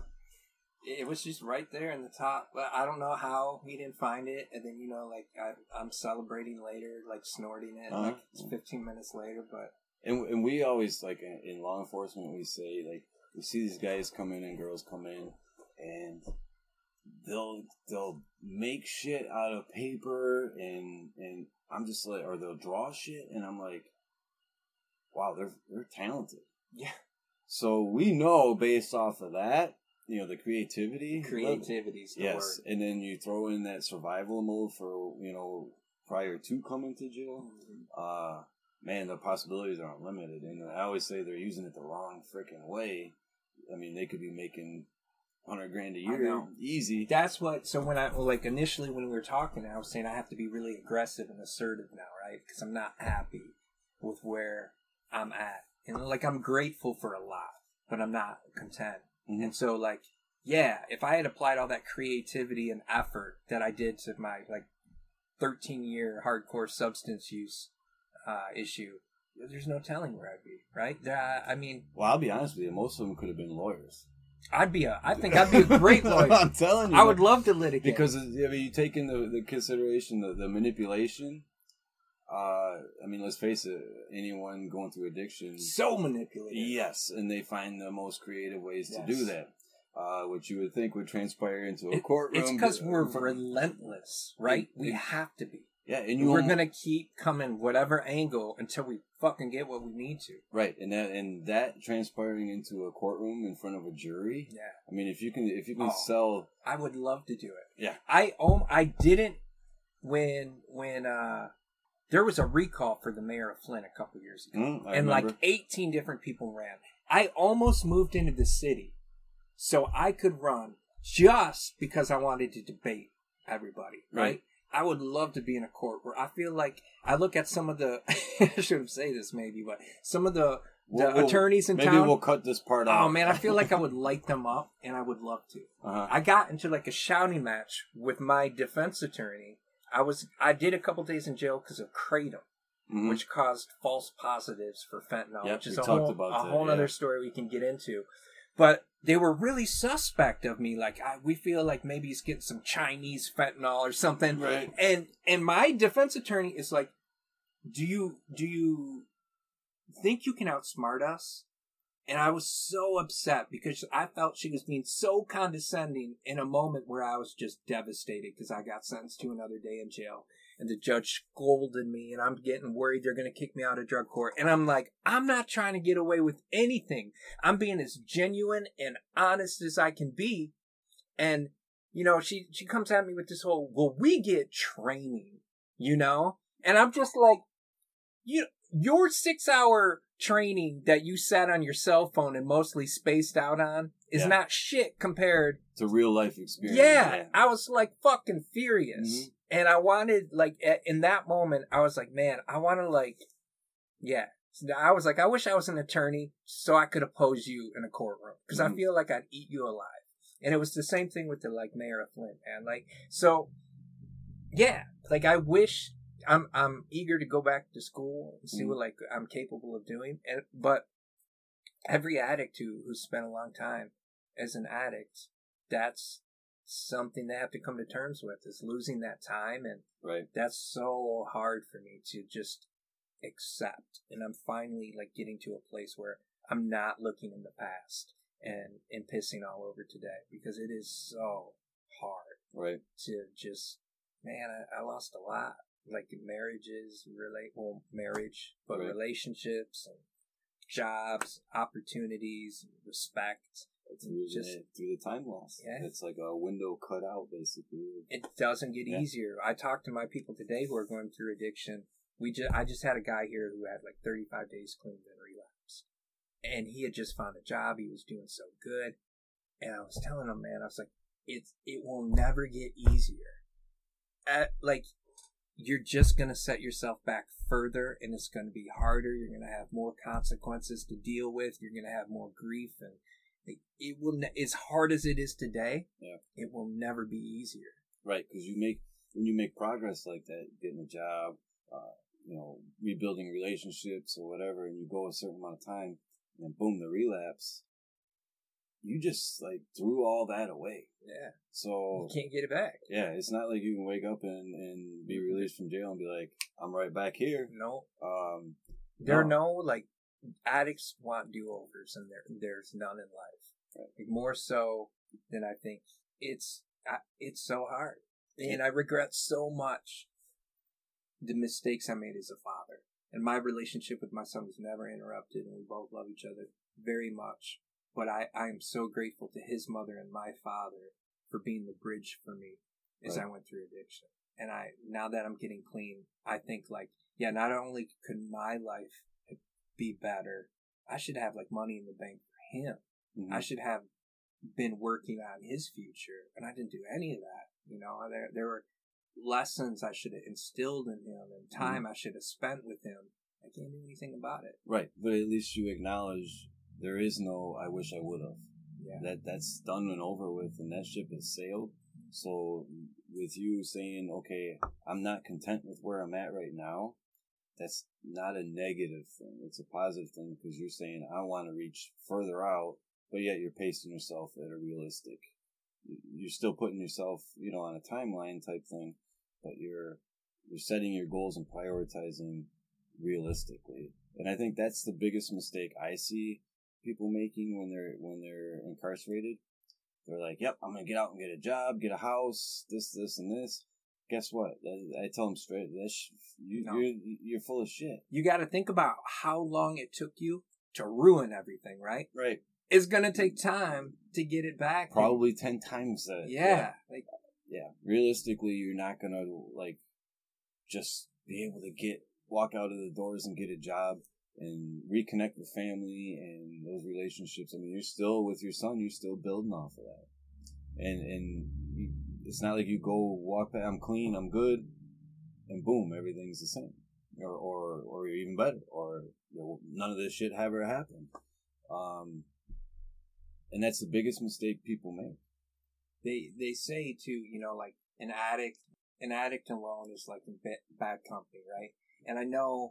It was just right there in the top. But I don't know how he didn't find it, and then you know, like I, I'm celebrating later, like snorting it. Uh-huh. Like it's fifteen minutes later, but. And and we always like in law enforcement, we say like we see these guys come in and girls come in, and. They'll they'll make shit out of paper and and I'm just like, or they'll draw shit and I'm like, wow, they're they're talented. Yeah. So we know based off of that, you know, the creativity. Creativity's the yes, word. And then you throw in that survival mode for you know prior to coming to jail. Mm-hmm. Uh, man, the possibilities are unlimited. And I always say they're using it the wrong freaking way. I mean, they could be making. Hundred grand a year, easy. That's what. So when I like initially when we were talking, I was saying I have to be really aggressive and assertive now, right? Because I'm not happy with where I'm at, and like I'm grateful for a lot, but I'm not content. Mm-hmm. And so, like, yeah, if I had applied all that creativity and effort that I did to my like thirteen year hardcore substance use uh, issue, there's no telling where I'd be, right? Uh, I mean, well, I'll be honest with you, most of them could have been lawyers. I'd be a. I think I'd be a great lawyer. I'm telling you, I would love to litigate because I mean, you take in the, the consideration the, the manipulation. Uh, I mean, let's face it. Anyone going through addiction, so manipulative. Yes, and they find the most creative ways yes. to do that. Uh, which you would think would transpire into a it, courtroom. It's because we're relentless, right? It, we it, have to be. Yeah, and you we're almost, gonna keep coming whatever angle until we fucking get what we need to. Right, and that and that transpiring into a courtroom in front of a jury. Yeah, I mean, if you can, if you can oh, sell, I would love to do it. Yeah, I oh, I didn't when when uh there was a recall for the mayor of Flint a couple years ago, mm, and like eighteen different people ran. I almost moved into the city so I could run just because I wanted to debate everybody, right? right? I would love to be in a court where I feel like I look at some of the, I shouldn't say this maybe, but some of the, the we'll, attorneys in maybe town. Maybe we'll cut this part out. Oh man, I feel like I would light them up and I would love to. Uh-huh. I got into like a shouting match with my defense attorney. I was, I did a couple days in jail because of kratom, mm-hmm. which caused false positives for fentanyl, yep, which is a whole, a that, whole yeah. other story we can get into. But they were really suspect of me. Like, I, we feel like maybe he's getting some Chinese fentanyl or something. Right. And and my defense attorney is like, do you do you think you can outsmart us? And I was so upset because I felt she was being so condescending in a moment where I was just devastated because I got sentenced to another day in jail. And the judge scolded me, and I'm getting worried they're going to kick me out of drug court. And I'm like, I'm not trying to get away with anything. I'm being as genuine and honest as I can be. And, you know, she, she comes at me with this whole, well, we get training, you know? And I'm just like, you, your six hour training that you sat on your cell phone and mostly spaced out on is yeah. not shit compared to real life experience. Yeah, yeah. I was like fucking furious. Mm-hmm. And I wanted, like, in that moment, I was like, man, I want to, like, yeah. I was like, I wish I was an attorney so I could oppose you in a courtroom. Because mm-hmm. I feel like I'd eat you alive. And it was the same thing with the, like, mayor of Flint, man. Like, so, yeah. Like, I wish, I'm I'm eager to go back to school and see mm-hmm. what, like, I'm capable of doing. And But every addict who, who spent a long time as an addict, that's something they have to come to terms with, is losing that time. And right. that's so hard for me to just accept. And I'm finally like getting to a place where I'm not looking in the past and, and pissing all over today, because it is so hard right. to just, man, I, I lost a lot. Like marriages, relate, well, marriage, but right. relationships and jobs, opportunities, respect. It's just it through the time loss. Yeah. It's like a window cut out, basically. It doesn't get yeah. easier. I talked to my people today who are going through addiction. We just, I just had a guy here who had like thirty-five days clean and relapsed. And he had just found a job. He was doing so good. And I was telling him, man, I was like, it's, it will never get easier. At, like, you're just going to set yourself back further, and it's going to be harder. You're going to have more consequences to deal with. You're going to have more grief, and it will, ne- as hard as it is today, yeah. it will never be easier. Right, because you make, when you make progress like that, getting a job, uh, you know, rebuilding relationships or whatever, and you go a certain amount of time, and then boom, the relapse, you just, like, threw all that away. Yeah. So you can't get it back. Yeah, it's not like you can wake up and, and be released from jail and be like, I'm right back here. No. Um, there are no, no, like, addicts want do-overs, and there, there's none in life. Right. Like, more so than I think. It's it's so hard. And I regret so much the mistakes I made as a father. And my relationship with my son was never interrupted, and we both love each other very much. But I, I am so grateful to his mother and my father for being the bridge for me as right. I went through addiction. And I now that I'm getting clean, I think, like, yeah, not only could my life be better, I should have, like, money in the bank for him. Mm-hmm. I should have been working on his future, and I didn't do any of that. You know, there there were lessons I should have instilled in him, and time mm-hmm. I should have spent with him. I can't do anything about it. Right, but at least you acknowledge there is no I wish I would have. Yeah. That that's done and over with, and that ship has sailed. So with you saying, okay, I'm not content with where I'm at right now, that's not a negative thing. It's a positive thing, because you're saying I want to reach further out, but yet you're pacing yourself at a realistic. You're still putting yourself, you know, on a timeline type thing, but you're you're setting your goals and prioritizing realistically. And I think that's the biggest mistake I see people making when they're when they're incarcerated. They're like, "Yep, I'm gonna get out and get a job, get a house, this, this, and this." Guess what? I tell them straight, that's, you, no. you're you're full of shit. You got to think about how long it took you to ruin everything, right? Right. It's gonna take time to get it back. Probably and, ten times that. Yeah. yeah. Like, yeah. Realistically, you're not gonna like just be able to get walk out of the doors and get a job and reconnect with family and those relationships. I mean, you're still with your son. You're still building off of that, and and you, it's not like you go walk back. I'm clean. I'm good, and boom, everything's the same, or or or even better, or you know, none of this shit ever happened. Um, and that's the biggest mistake people make. They they say too, you know, like an addict, an addict alone is like in bad company, right? And I know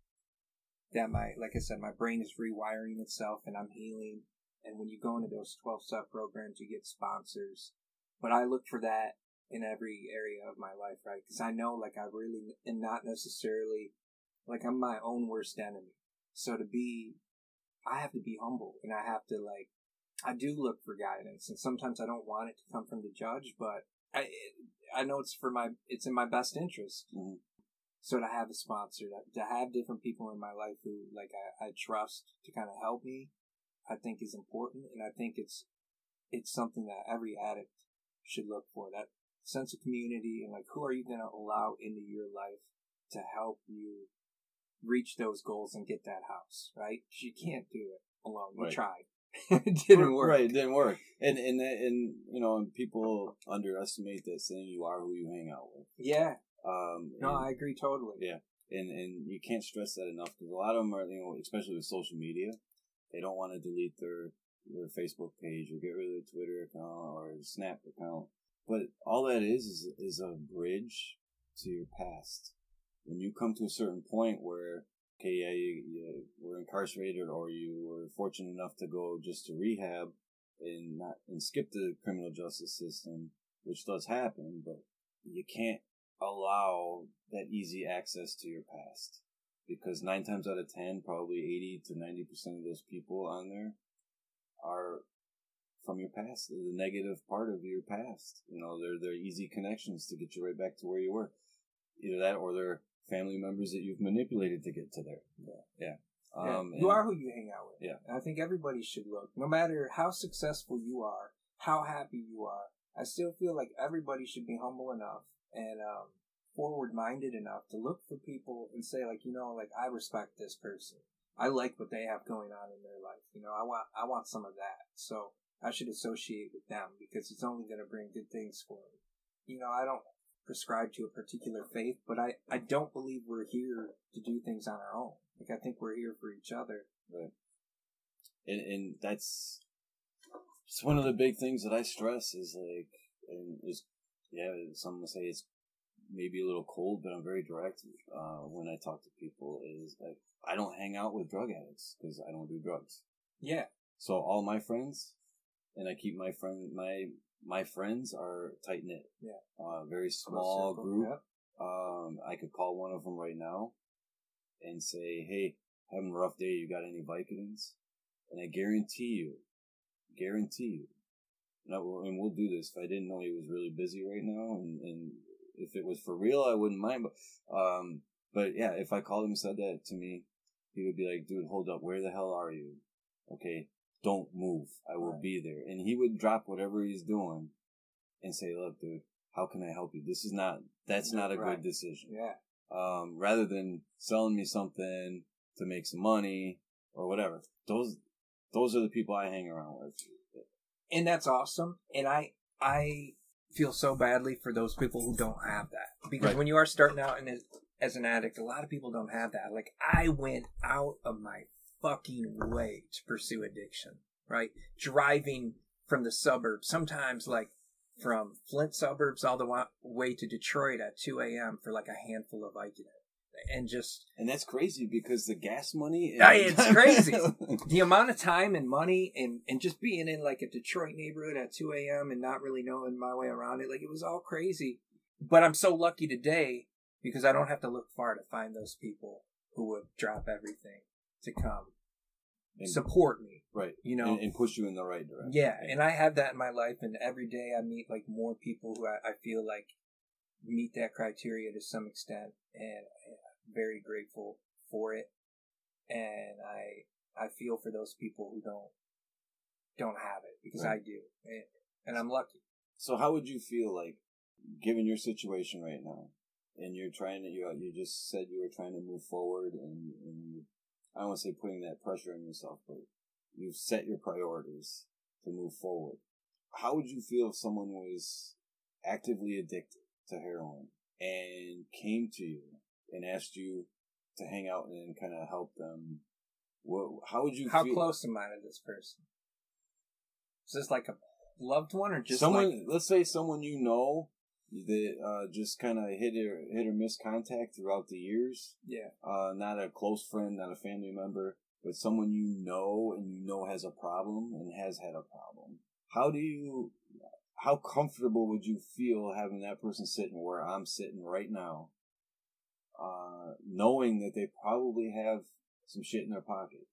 that my, like I said, my brain is rewiring itself and I'm healing. And when you go into those twelve-step programs, you get sponsors. But I look for that in every area of my life, right? Because I know, like, I really am not necessarily, like, I'm my own worst enemy. So to be, I have to be humble and I have to, like, I do look for guidance. And sometimes I don't want it to come from the judge, but I I know it's for my, it's in my best interest. Mm-hmm. So to have a sponsor, to, to have different people in my life who, like, I, I trust to kind of help me, I think is important. And I think it's it's something that every addict should look for, that sense of community and, like, who are you going to allow into your life to help you reach those goals and get that house, right? Because you can't do it alone. You right. tried. It didn't work. Right, it didn't work. And, and, and you know, people underestimate that saying you are who you hang out with. Yeah. Um, no, and, I agree totally. Yeah, and and you can't stress that enough because a lot of them are, you know, especially with social media, they don't want to delete their their Facebook page or get rid of their Twitter account or Snap account. But all that is is is a bridge to your past. When you come to a certain point where, okay, yeah, you, you were incarcerated or you were fortunate enough to go just to rehab and not and skip the criminal justice system, which does happen, but you can't allow that easy access to your past, because nine times out of ten, probably eighty to ninety percent of those people on there are from your past. They're the negative part of your past. You know, they're they're easy connections to get you right back to where you were. Either that, or they're family members that you've manipulated to get to there. Yeah, yeah. yeah. Um, you are who you hang out with. Yeah, and I think everybody should look, no matter how successful you are, how happy you are. I still feel like everybody should be humble enough and um, forward-minded enough to look for people and say, like, you know, like, I respect this person. I like what they have going on in their life. You know, I want I want some of that. So I should associate with them because it's only going to bring good things for me. You know, I don't prescribe to a particular faith, but I, I don't believe we're here to do things on our own. Like, I think we're here for each other. Right. And, and that's it's one of the big things that I stress is, like, and is, yeah, some will say it's maybe a little cold, but I'm very direct uh, when I talk to people, is like, I don't hang out with drug addicts because I don't do drugs. Yeah. So all my friends, and I keep my friend, my, my friends are tight knit. Yeah. Uh, very small group. Yep. Um, I could call one of them right now and say, hey, having a rough day, you got any Vicodins? And I guarantee you, guarantee you, and we'll do this. If I didn't know he was really busy right now, and, and if it was for real, I wouldn't mind. But, um, but yeah, if I called him and said that to me, he would be like, dude, hold up. Where the hell are you? Okay, don't move. I will right. be there. And he would drop whatever he's doing and say, look, dude, how can I help you? This is not, that's not a right. good decision. Yeah. Um, rather than selling me something to make some money or whatever. Those, those are the people I hang around with. And that's awesome. And I, I feel so badly for those people who don't have that. Because right. when you are starting out in a, as an addict, a lot of people don't have that. Like, I went out of my fucking way to pursue addiction, right? Driving from the suburbs, sometimes like from Flint suburbs all the way to Detroit at two a.m. for like a handful of Vicodin. And just... And that's crazy because the gas money... And it's crazy. The amount of time and money and, and just being in like a Detroit neighborhood at two a.m. and not really knowing my way around it. Like, it was all crazy. But I'm so lucky today because I don't have to look far to find those people who would drop everything to come and support me. Right. You know? And, and push you in the right direction. Yeah. And I have that in my life. And every day I meet like more people who I, I feel like meet that criteria to some extent. And I'm very grateful for it. And I I feel for those people who don't don't have it because right. I do. And, and I'm lucky. So how would you feel like, given your situation right now, and you're trying to, you you just said you were trying to move forward and, and I don't want to say putting that pressure on yourself, but you've set your priorities to move forward. How would you feel if someone was actively addicted to heroin and came to you and asked you to hang out and kind of help them? What, how would you How feel? close am I to this person? Is this like a loved one or just someone? like... Let's say someone you know that uh, just kind of hit or hit or miss contact throughout the years. Yeah. Uh, not a close friend, not a family member, but someone you know and you know has a problem and has had a problem. How do you? How comfortable would you feel having that person sitting where I'm sitting right now, uh, knowing that they probably have some shit in their pocket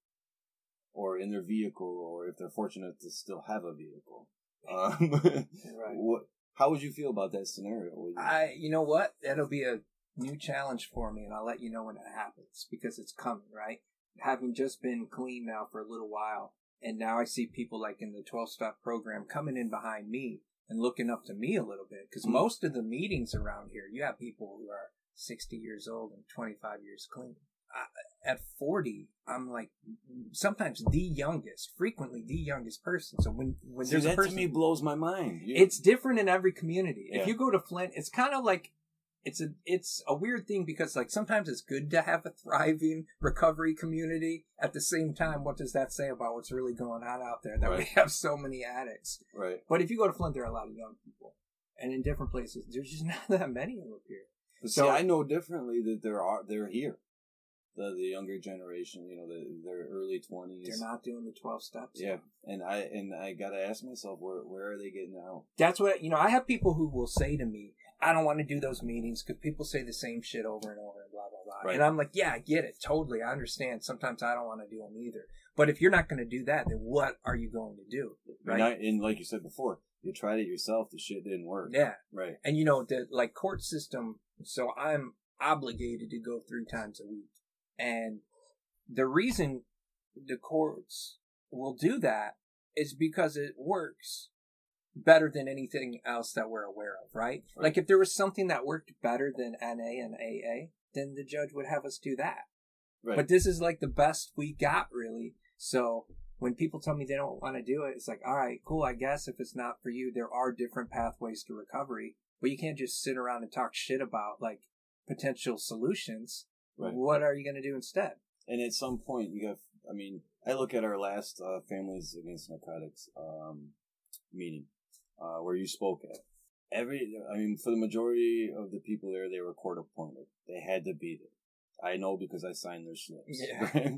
or in their vehicle, or if they're fortunate to still have a vehicle? Um, right. What? How would you feel about that scenario? You... I, you know what? That'll be a new challenge for me, and I'll let you know when it happens because it's coming, right? Having just been clean now for a little while, and now I see people like in the twelve-step program coming in behind me and looking up to me a little bit because mm-hmm. most of the meetings around here, you have people who are sixty years old and twenty-five years clean. I, at forty, I'm like sometimes the youngest, frequently the youngest person. So when when See, there's that a person, to me blows my mind. You... It's different in every community. Yeah. If you go to Flint, it's kind of like it's a it's a weird thing because like sometimes it's good to have a thriving recovery community. At the same time, what does that say about what's really going on out there? That right. we have so many addicts. Right. But if you go to Flint, there are a lot of young people, and in different places, there's just not that many of them up here. But so see, I know differently that there are they're here. The the younger generation, you know, the, their early twenties. They're not doing the twelve steps. Yeah, and I and I gotta ask myself, where where are they getting out? That's what you know. I have people who will say to me, "I don't want to do those meetings because people say the same shit over and over and blah blah blah." Right. And I'm like, "Yeah, I get it, totally. I understand. Sometimes I don't want to do them either. But if you're not going to do that, then what are you going to do?" Right? And, I, and like you said before, you tried it yourself. The shit didn't work. Yeah. Right. And you know the like court system. So I'm obligated to go three times a week, and the reason the courts will do that is because it works better than anything else that we're aware of, right? right? Like if there was something that worked better than N A and A A, then the judge would have us do that. Right. But this is like the best we got, really. So when people tell me they don't want to do it, it's like, all right, cool. I guess if it's not for you, there are different pathways to recovery, but you can't just sit around and talk shit about like potential solutions. Right. What are you going to do instead? And at some point, you have, I mean, I look at our last uh, Families Against Narcotics um, meeting uh, where you spoke at. Every, I mean, for the majority of the people there, they were court appointed. They had to be there. I know because I signed their slips. Yeah.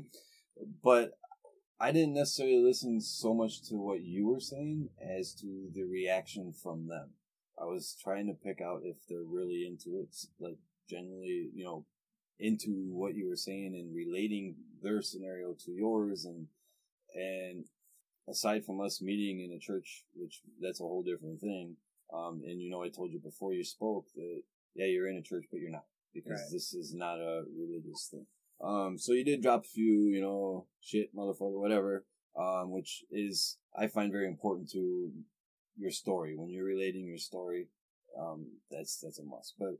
But I didn't necessarily listen so much to what you were saying as to the reaction from them. I was trying to pick out if they're really into it, like generally, you know, into what you were saying and relating their scenario to yours. And and aside from us meeting in a church, which that's a whole different thing. Um, and you know, I told you before you spoke that, yeah, you're in a church, but you're not, because right. this is not a religious thing. Um, so you did drop a few, you know, shit, motherfucker, whatever, um, which is, I find very important to your story. When you're relating your story, um, that's, that's a must. But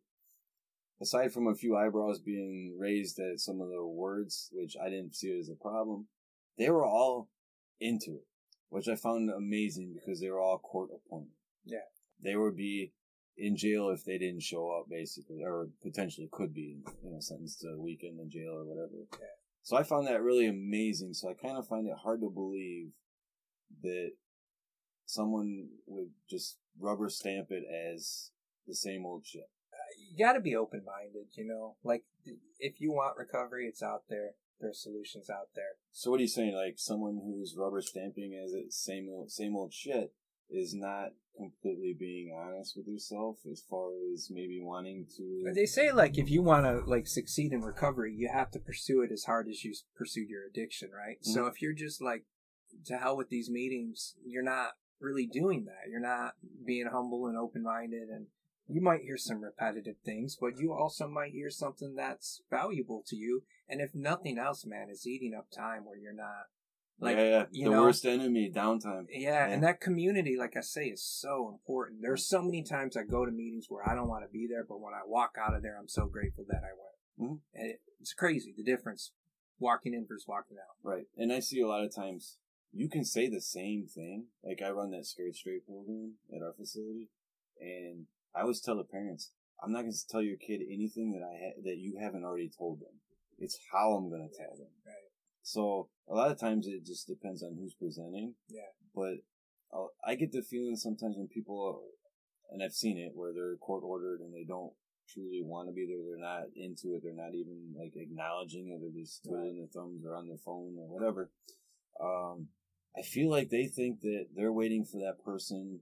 aside from a few eyebrows being raised at some of the words, which I didn't see it as a problem, they were all into it, which I found amazing because they were all court appointed. Yeah. They would be in jail if they didn't show up, basically, or potentially could be, you know, sentenced to a weekend in jail or whatever. Yeah. So I found that really amazing. So I kind of find it hard to believe that someone would just rubber stamp it as the same old shit. You got to be open-minded, you know? Like, if you want recovery, it's out there. There are solutions out there. So what are you saying? Like, someone who's rubber stamping as it same old, same old shit is not completely being honest with yourself as far as maybe wanting to... They say, like, if you want to, like, succeed in recovery, you have to pursue it as hard as you pursued your addiction, right? Mm-hmm. So if you're just, like, to hell with these meetings, you're not really doing that. You're not being humble and open-minded, and you might hear some repetitive things, but you also might hear something that's valuable to you. And if nothing else, man, it's eating up time where you're not, like, yeah, yeah. You the know, worst enemy, downtime. Yeah, yeah, and that community, like I say, is so important. There's so many times I go to meetings where I don't want to be there, but when I walk out of there, I'm so grateful that I went. Mm-hmm. And it, it's crazy, the difference walking in versus walking out. Right. And I see a lot of times you can say the same thing. Like I run that Scared Straight program at our facility, and I always tell the parents, I'm not going to tell your kid anything that I ha- that you haven't already told them. It's how I'm going to tell them. Right. So a lot of times it just depends on who's presenting. Yeah. But I'll, I get the feeling sometimes when people, are, and I've seen it, where they're court ordered and they don't truly want to be there. They're not into it. They're not even like acknowledging it. They're just twiddling their thumbs or on their phone or whatever. Um, I feel like they think that they're waiting for that person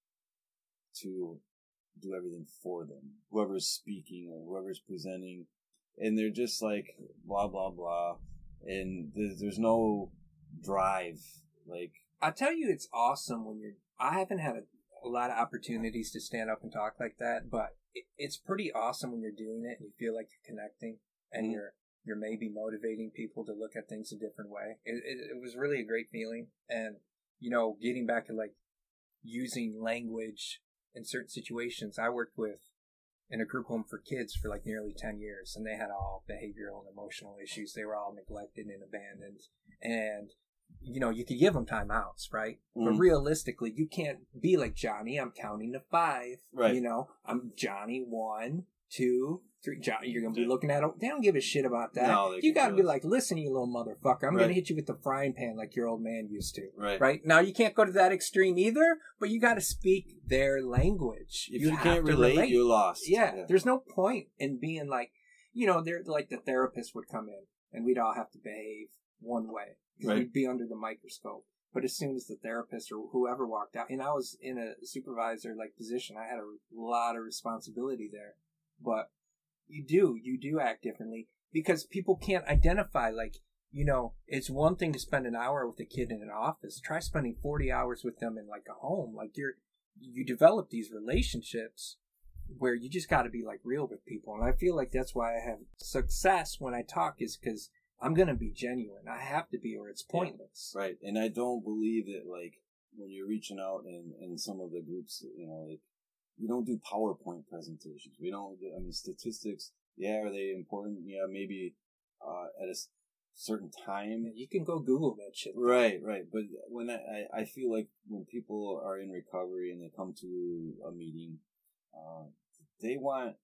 to do everything for them, whoever's speaking or whoever's presenting, and they're just like blah blah blah, and th- there's no drive. Like I tell you, it's awesome when you're. I haven't had a, a lot of opportunities to stand up and talk like that, but it, it's pretty awesome when you're doing it and you feel like you're connecting and mm-hmm. you're you're maybe motivating people to look at things a different way. It, it it was really a great feeling, and you know, getting back to like using language in certain situations. I worked with in a group home for kids for like nearly ten years, and they had all behavioral and emotional issues. They were all neglected and abandoned, and you know, you could give them timeouts, right? Mm. But realistically, you can't be like, Johnny, I'm counting to five. Right. You know, I'm Johnny, one, two, three. Johnny, you're going to be looking at them. They don't give a shit about that. No, you got to be like, listen, you little motherfucker. I'm right. going to hit you with the frying pan like your old man used to. Right. Right? Now, you can't go to that extreme either, but you got to speak their language. If you, you can't relate, relate, you're lost. Yeah, yeah. There's no point in being like, you know, they're like the therapist would come in and we'd all have to behave one way. Right. We'd be under the microscope. But as soon as the therapist or whoever walked out, and I was in a supervisor like position, I had a lot of responsibility there. But you do, you do act differently because people can't identify. Like, you know, it's one thing to spend an hour with a kid in an office. Try spending forty hours with them in like a home. Like you're, you develop these relationships where you just got to be like real with people. And I feel like that's why I have success when I talk is because I'm going to be genuine. I have to be or it's pointless. Yeah, right. And I don't believe that, like, when you're reaching out in, in some of the groups, you know, like, we don't do PowerPoint presentations. We don't, I mean, statistics, yeah, are they important? Yeah, maybe uh, at a certain time. You can go Google that shit. Right, right. But when I, I, I feel like when people are in recovery and they come to a meeting, uh, they want,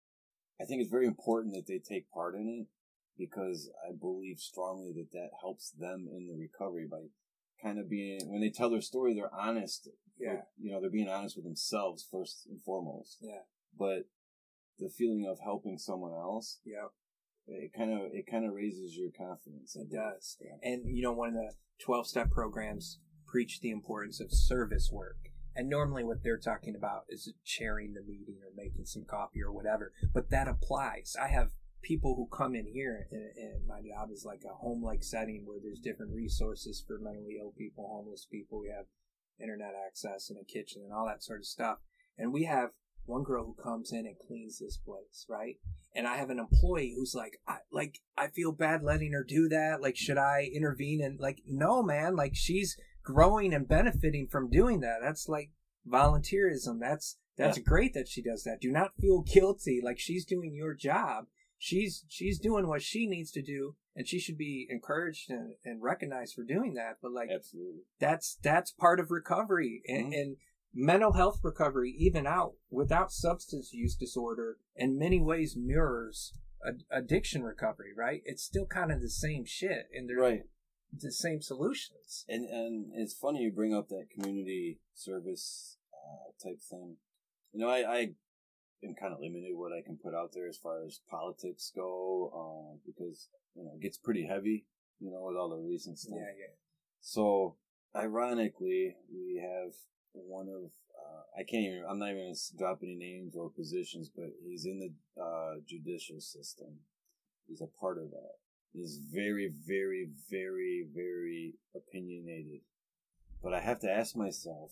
I think it's very important that they take part in it. Because I believe strongly that that helps them in the recovery by kind of being, when they tell their story, they're honest. Yeah. With, you know, they're being honest with themselves first and foremost. Yeah. But the feeling of helping someone else. Yeah. It kind of, it kind of raises your confidence. It does. Yeah. And, you know, one of the twelve-step programs preach the importance of service work. And normally what they're talking about is chairing the meeting or making some coffee or whatever. But that applies. I have people who come in here, and, and my job is like a home-like setting where there's different resources for mentally ill people, homeless people. We have internet access and a kitchen and all that sort of stuff. And we have one girl who comes in and cleans this place, right? And I have an employee who's like, I, like, I feel bad letting her do that. Like, should I intervene? And like, no, man, like she's growing and benefiting from doing that. That's like volunteerism. That's, that's yeah. great that she does that. Do not feel guilty. Like she's doing your job. She's she's doing what she needs to do, and she should be encouraged and, and recognized for doing that. But like, absolutely, that's that's part of recovery and, mm-hmm. and mental health recovery, even out without substance use disorder, in many ways mirrors ad- addiction recovery. Right? It's still kind of the same shit, and they're right. the same solutions. And and it's funny you bring up that community service uh, type thing. You know, I. I I'm kind of limited what I can put out there as far as politics go, uh, because, you know, it gets pretty heavy, you know, with all the recent stuff. Yeah, yeah. So, ironically, we have one of, uh, I can't even, I'm not even going to drop any names or positions, but he's in the uh, judicial system. He's a part of that. He's very, very, very, very opinionated. But I have to ask myself,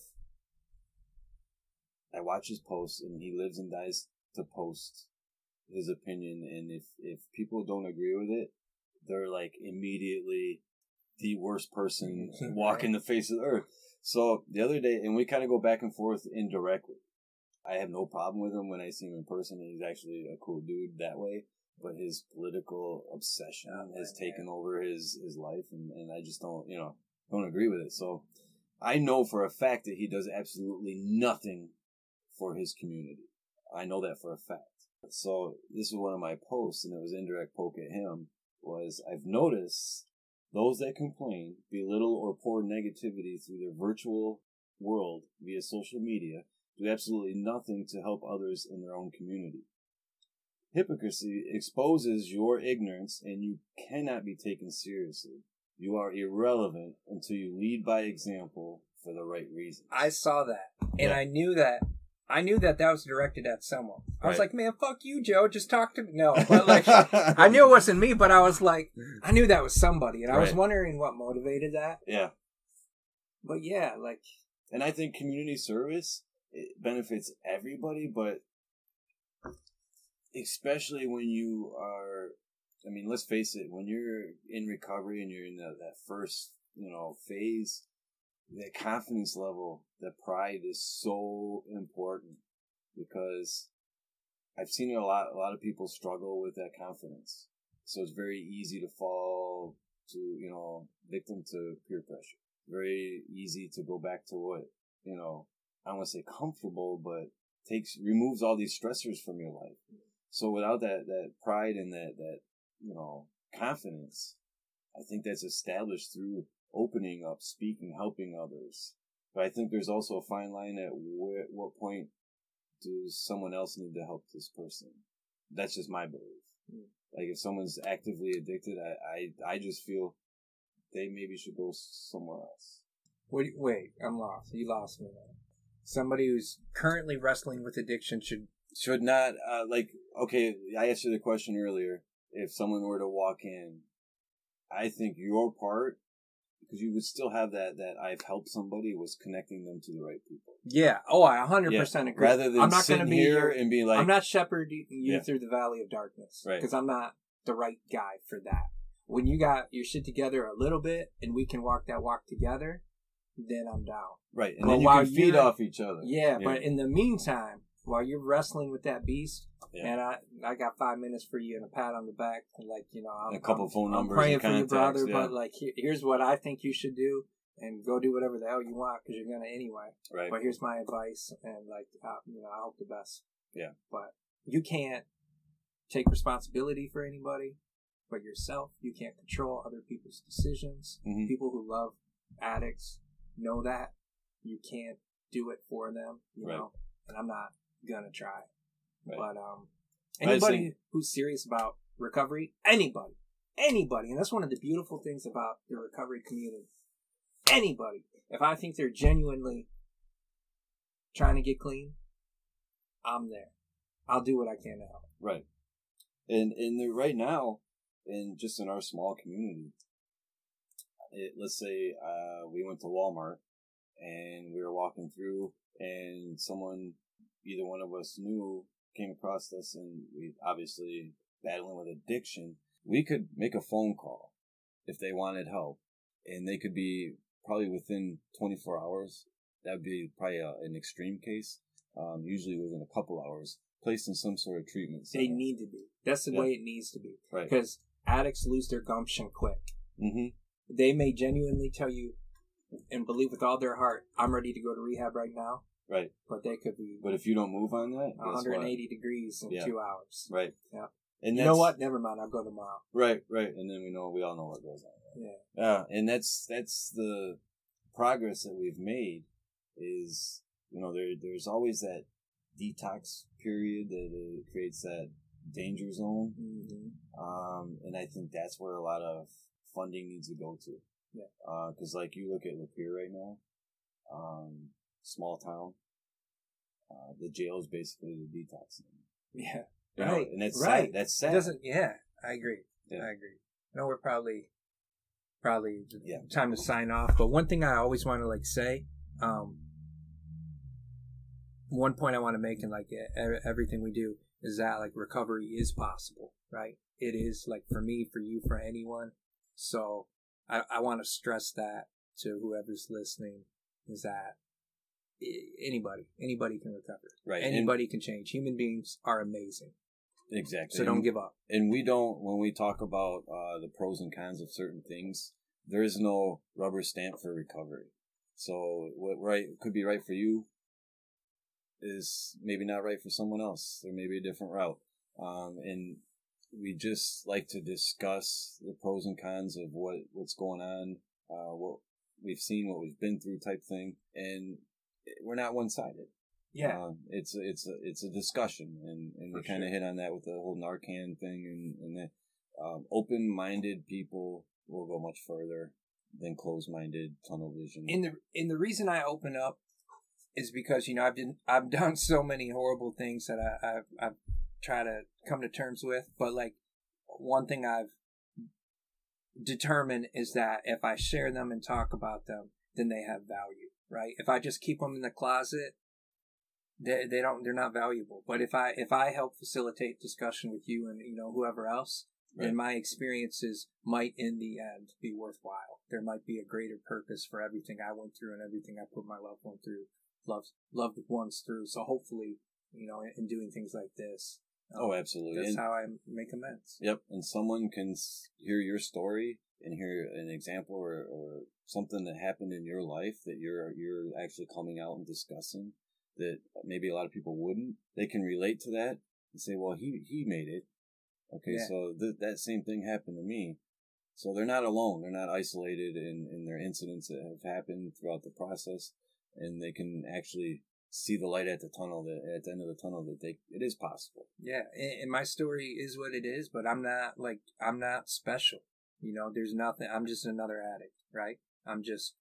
I watch his posts, and he lives and dies to post his opinion. And if, if people don't agree with it, they're like immediately the worst person walking the face of the earth. So the other day, and we kind of go back and forth indirectly. I have no problem with him when I see him in person, and he's actually a cool dude that way. but his political obsession oh, has man. taken over his, his life, and, and I just don't, you know, don't agree with it. So I know for a fact that he does absolutely nothing for his community. I know that for a fact. So this was one of my posts, and it was indirect poke at him, was I've noticed those that complain, belittle, or pour negativity through their virtual world via social media do absolutely nothing to help others in their own community. Hypocrisy exposes your ignorance, and you cannot be taken seriously. You are irrelevant until you lead by example for the right reasons. I saw that, and yeah. I knew that. I knew that that was directed at someone. I right. was like, man, fuck you, Joe. Just talk to me. No, but like, I knew it wasn't me, but I was like, I knew that was somebody, and I right. was wondering what motivated that. Yeah. But yeah, like, and I think community service, it benefits everybody, but especially when you are, I mean, let's face it, when you're in recovery and you're in the, that first, you know, phase, that confidence level, that pride is so important, because I've seen a lot, a lot of people struggle with that confidence. So it's very easy to fall to, you know, victim to peer pressure. Very easy to go back to what, you know, I don't want to say comfortable, but takes, removes all these stressors from your life. So without that, that pride and that, that, you know, confidence, I think that's established through opening up, speaking, helping others. But I think there's also a fine line at where, what point does someone else need to help this person? That's just my belief. Mm. Like if someone's actively addicted, I, I, I just feel they maybe should go somewhere else. Wait, wait, I'm lost. You lost me there. Somebody who's currently wrestling with addiction should... Should not, uh, like, okay, I asked you the question earlier. If someone were to walk in, I think your part, because you would still have that, that I've helped somebody, was connecting them to the right people. Yeah. Oh, I one hundred percent yeah. agree. Rather than I'm not sitting be here and be like... I'm not shepherding you yeah. through the valley of darkness. Right. Because I'm not the right guy for that. When you got your shit together a little bit and we can walk that walk together, then I'm down. Right. And but then you can feed off each other. Yeah, yeah, but in the meantime, while you're wrestling with that beast, yeah. and I I got five minutes for you and a pat on the back, and like, you know, I'm, a couple I'm, phone numbers, I'm praying and for you, brother. yeah. But like, here, here's what I think you should do, and go do whatever the hell you want, because you're gonna anyway. Right. But here's my advice, and like, uh, you know, I hope the best. Yeah. But you can't take responsibility for anybody but yourself. You can't control other people's decisions. Mm-hmm. People who love addicts know that. You can't do it for them, you right. know. And I'm not gonna try. Right. But um, anybody think... who's serious about recovery, anybody, anybody, and that's one of the beautiful things about the recovery community. Anybody, if I think they're genuinely trying to get clean, I'm there. I'll do what I can to help. Right. And and right now, in just in our small community, it, let's say uh, we went to Walmart and we were walking through, and someone, either one of us knew, came across us, and we obviously battling with addiction. We could make a phone call if they wanted help, and they could be probably within twenty-four hours. That would be probably a, an extreme case. Um, usually within a couple hours, placed in some sort of treatment center. They need to be. That's the yeah. way it needs to be. Right. Because addicts lose their gumption quick. Mm-hmm. They may genuinely tell you and believe with all their heart, I'm ready to go to rehab right now. Right. But they could be... But if you don't move on that, one hundred eighty degrees in yeah. two hours. Right. Yeah. And you know what? Never mind. I'll go tomorrow. Right, right. And then we know, we all know what goes on. Right? Yeah. Yeah. And that's, that's the progress that we've made is, you know, there, there's always that detox period that it creates that danger zone. Mm-hmm. Um, and I think that's where a lot of funding needs to go to. Yeah. Uh, cause like you look at Lapeer right now, um, small town, uh, the jail is basically the detox zone. Yeah. You right. know, and that's right. sad. That's sad. It doesn't, yeah, I agree. Yeah. I agree. I know we're probably, probably yeah. time to sign off, but one thing I always want to like say, um, one point I want to make in like everything we do is that like recovery is possible, right? It is, like, for me, for you, for anyone. So I, I want to stress that to whoever's listening, is that anybody, anybody can recover. Right. Anybody and, can change. Human beings are amazing. Exactly. So don't give up. And we don't, when we talk about uh, the pros and cons of certain things, there is no rubber stamp for recovery. So what right could be right for you is maybe not right for someone else. There may be a different route. Um, and we just like to discuss the pros and cons of what, what's going on, uh, what we've seen, what we've been through type thing. And we're not one-sided. Yeah. Um, it's, a, it's, a, it's a discussion. And, and we kind of sure. hit on that with the whole Narcan thing. And, and the um, open-minded people will go much further than closed-minded tunnel vision. And the, and the reason I open up is because, you know, I've been, I've done so many horrible things that I, I've, I've tried to come to terms with. But, like, one thing I've determined is that if I share them and talk about them, then they have value, right? If I just keep them in the closet, they they don't, they're not valuable. But if I, if I help facilitate discussion with you and, you know, whoever else, right, then my experiences might in the end be worthwhile. There might be a greater purpose for everything I went through and everything I put my loved one through, loved, loved ones through. So hopefully, you know, in, in doing things like this, um, oh, absolutely, that's and, how I make amends. Yep, and someone can hear your story and hear an example or, or something that happened in your life that you're you're actually coming out and discussing that maybe a lot of people wouldn't. They can relate to that and say, "Well, he he made it." Okay, yeah. so th- that same thing happened to me. So they're not alone. They're not isolated in, in their incidents that have happened throughout the process, and they can actually see the light at the tunnel, that at the end of the tunnel, that they it is possible. Yeah, and, and my story is what it is, but I'm not like I'm not special. You know, there's nothing. I'm just another addict, right? I'm just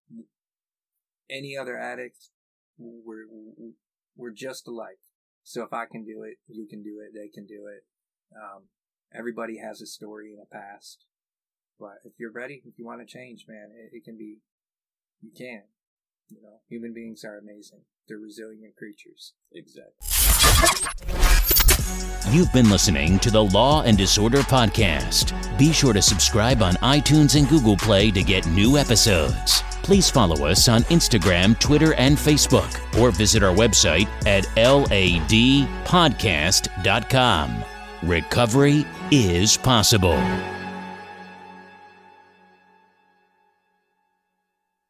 any other addict. We're we're just alike. So if I can do it, you can do it. They can do it. Um, everybody has a story and a past. But if you're ready, if you want to change, man, it, it can be, you can. You know, human beings are amazing. They're resilient creatures. Exactly. You've been listening to the Law and Disorder Podcast. Be sure to subscribe on iTunes and Google Play to get new episodes. Please follow us on Instagram, Twitter, and Facebook, or visit our website at L A D podcast dot com. Recovery is possible.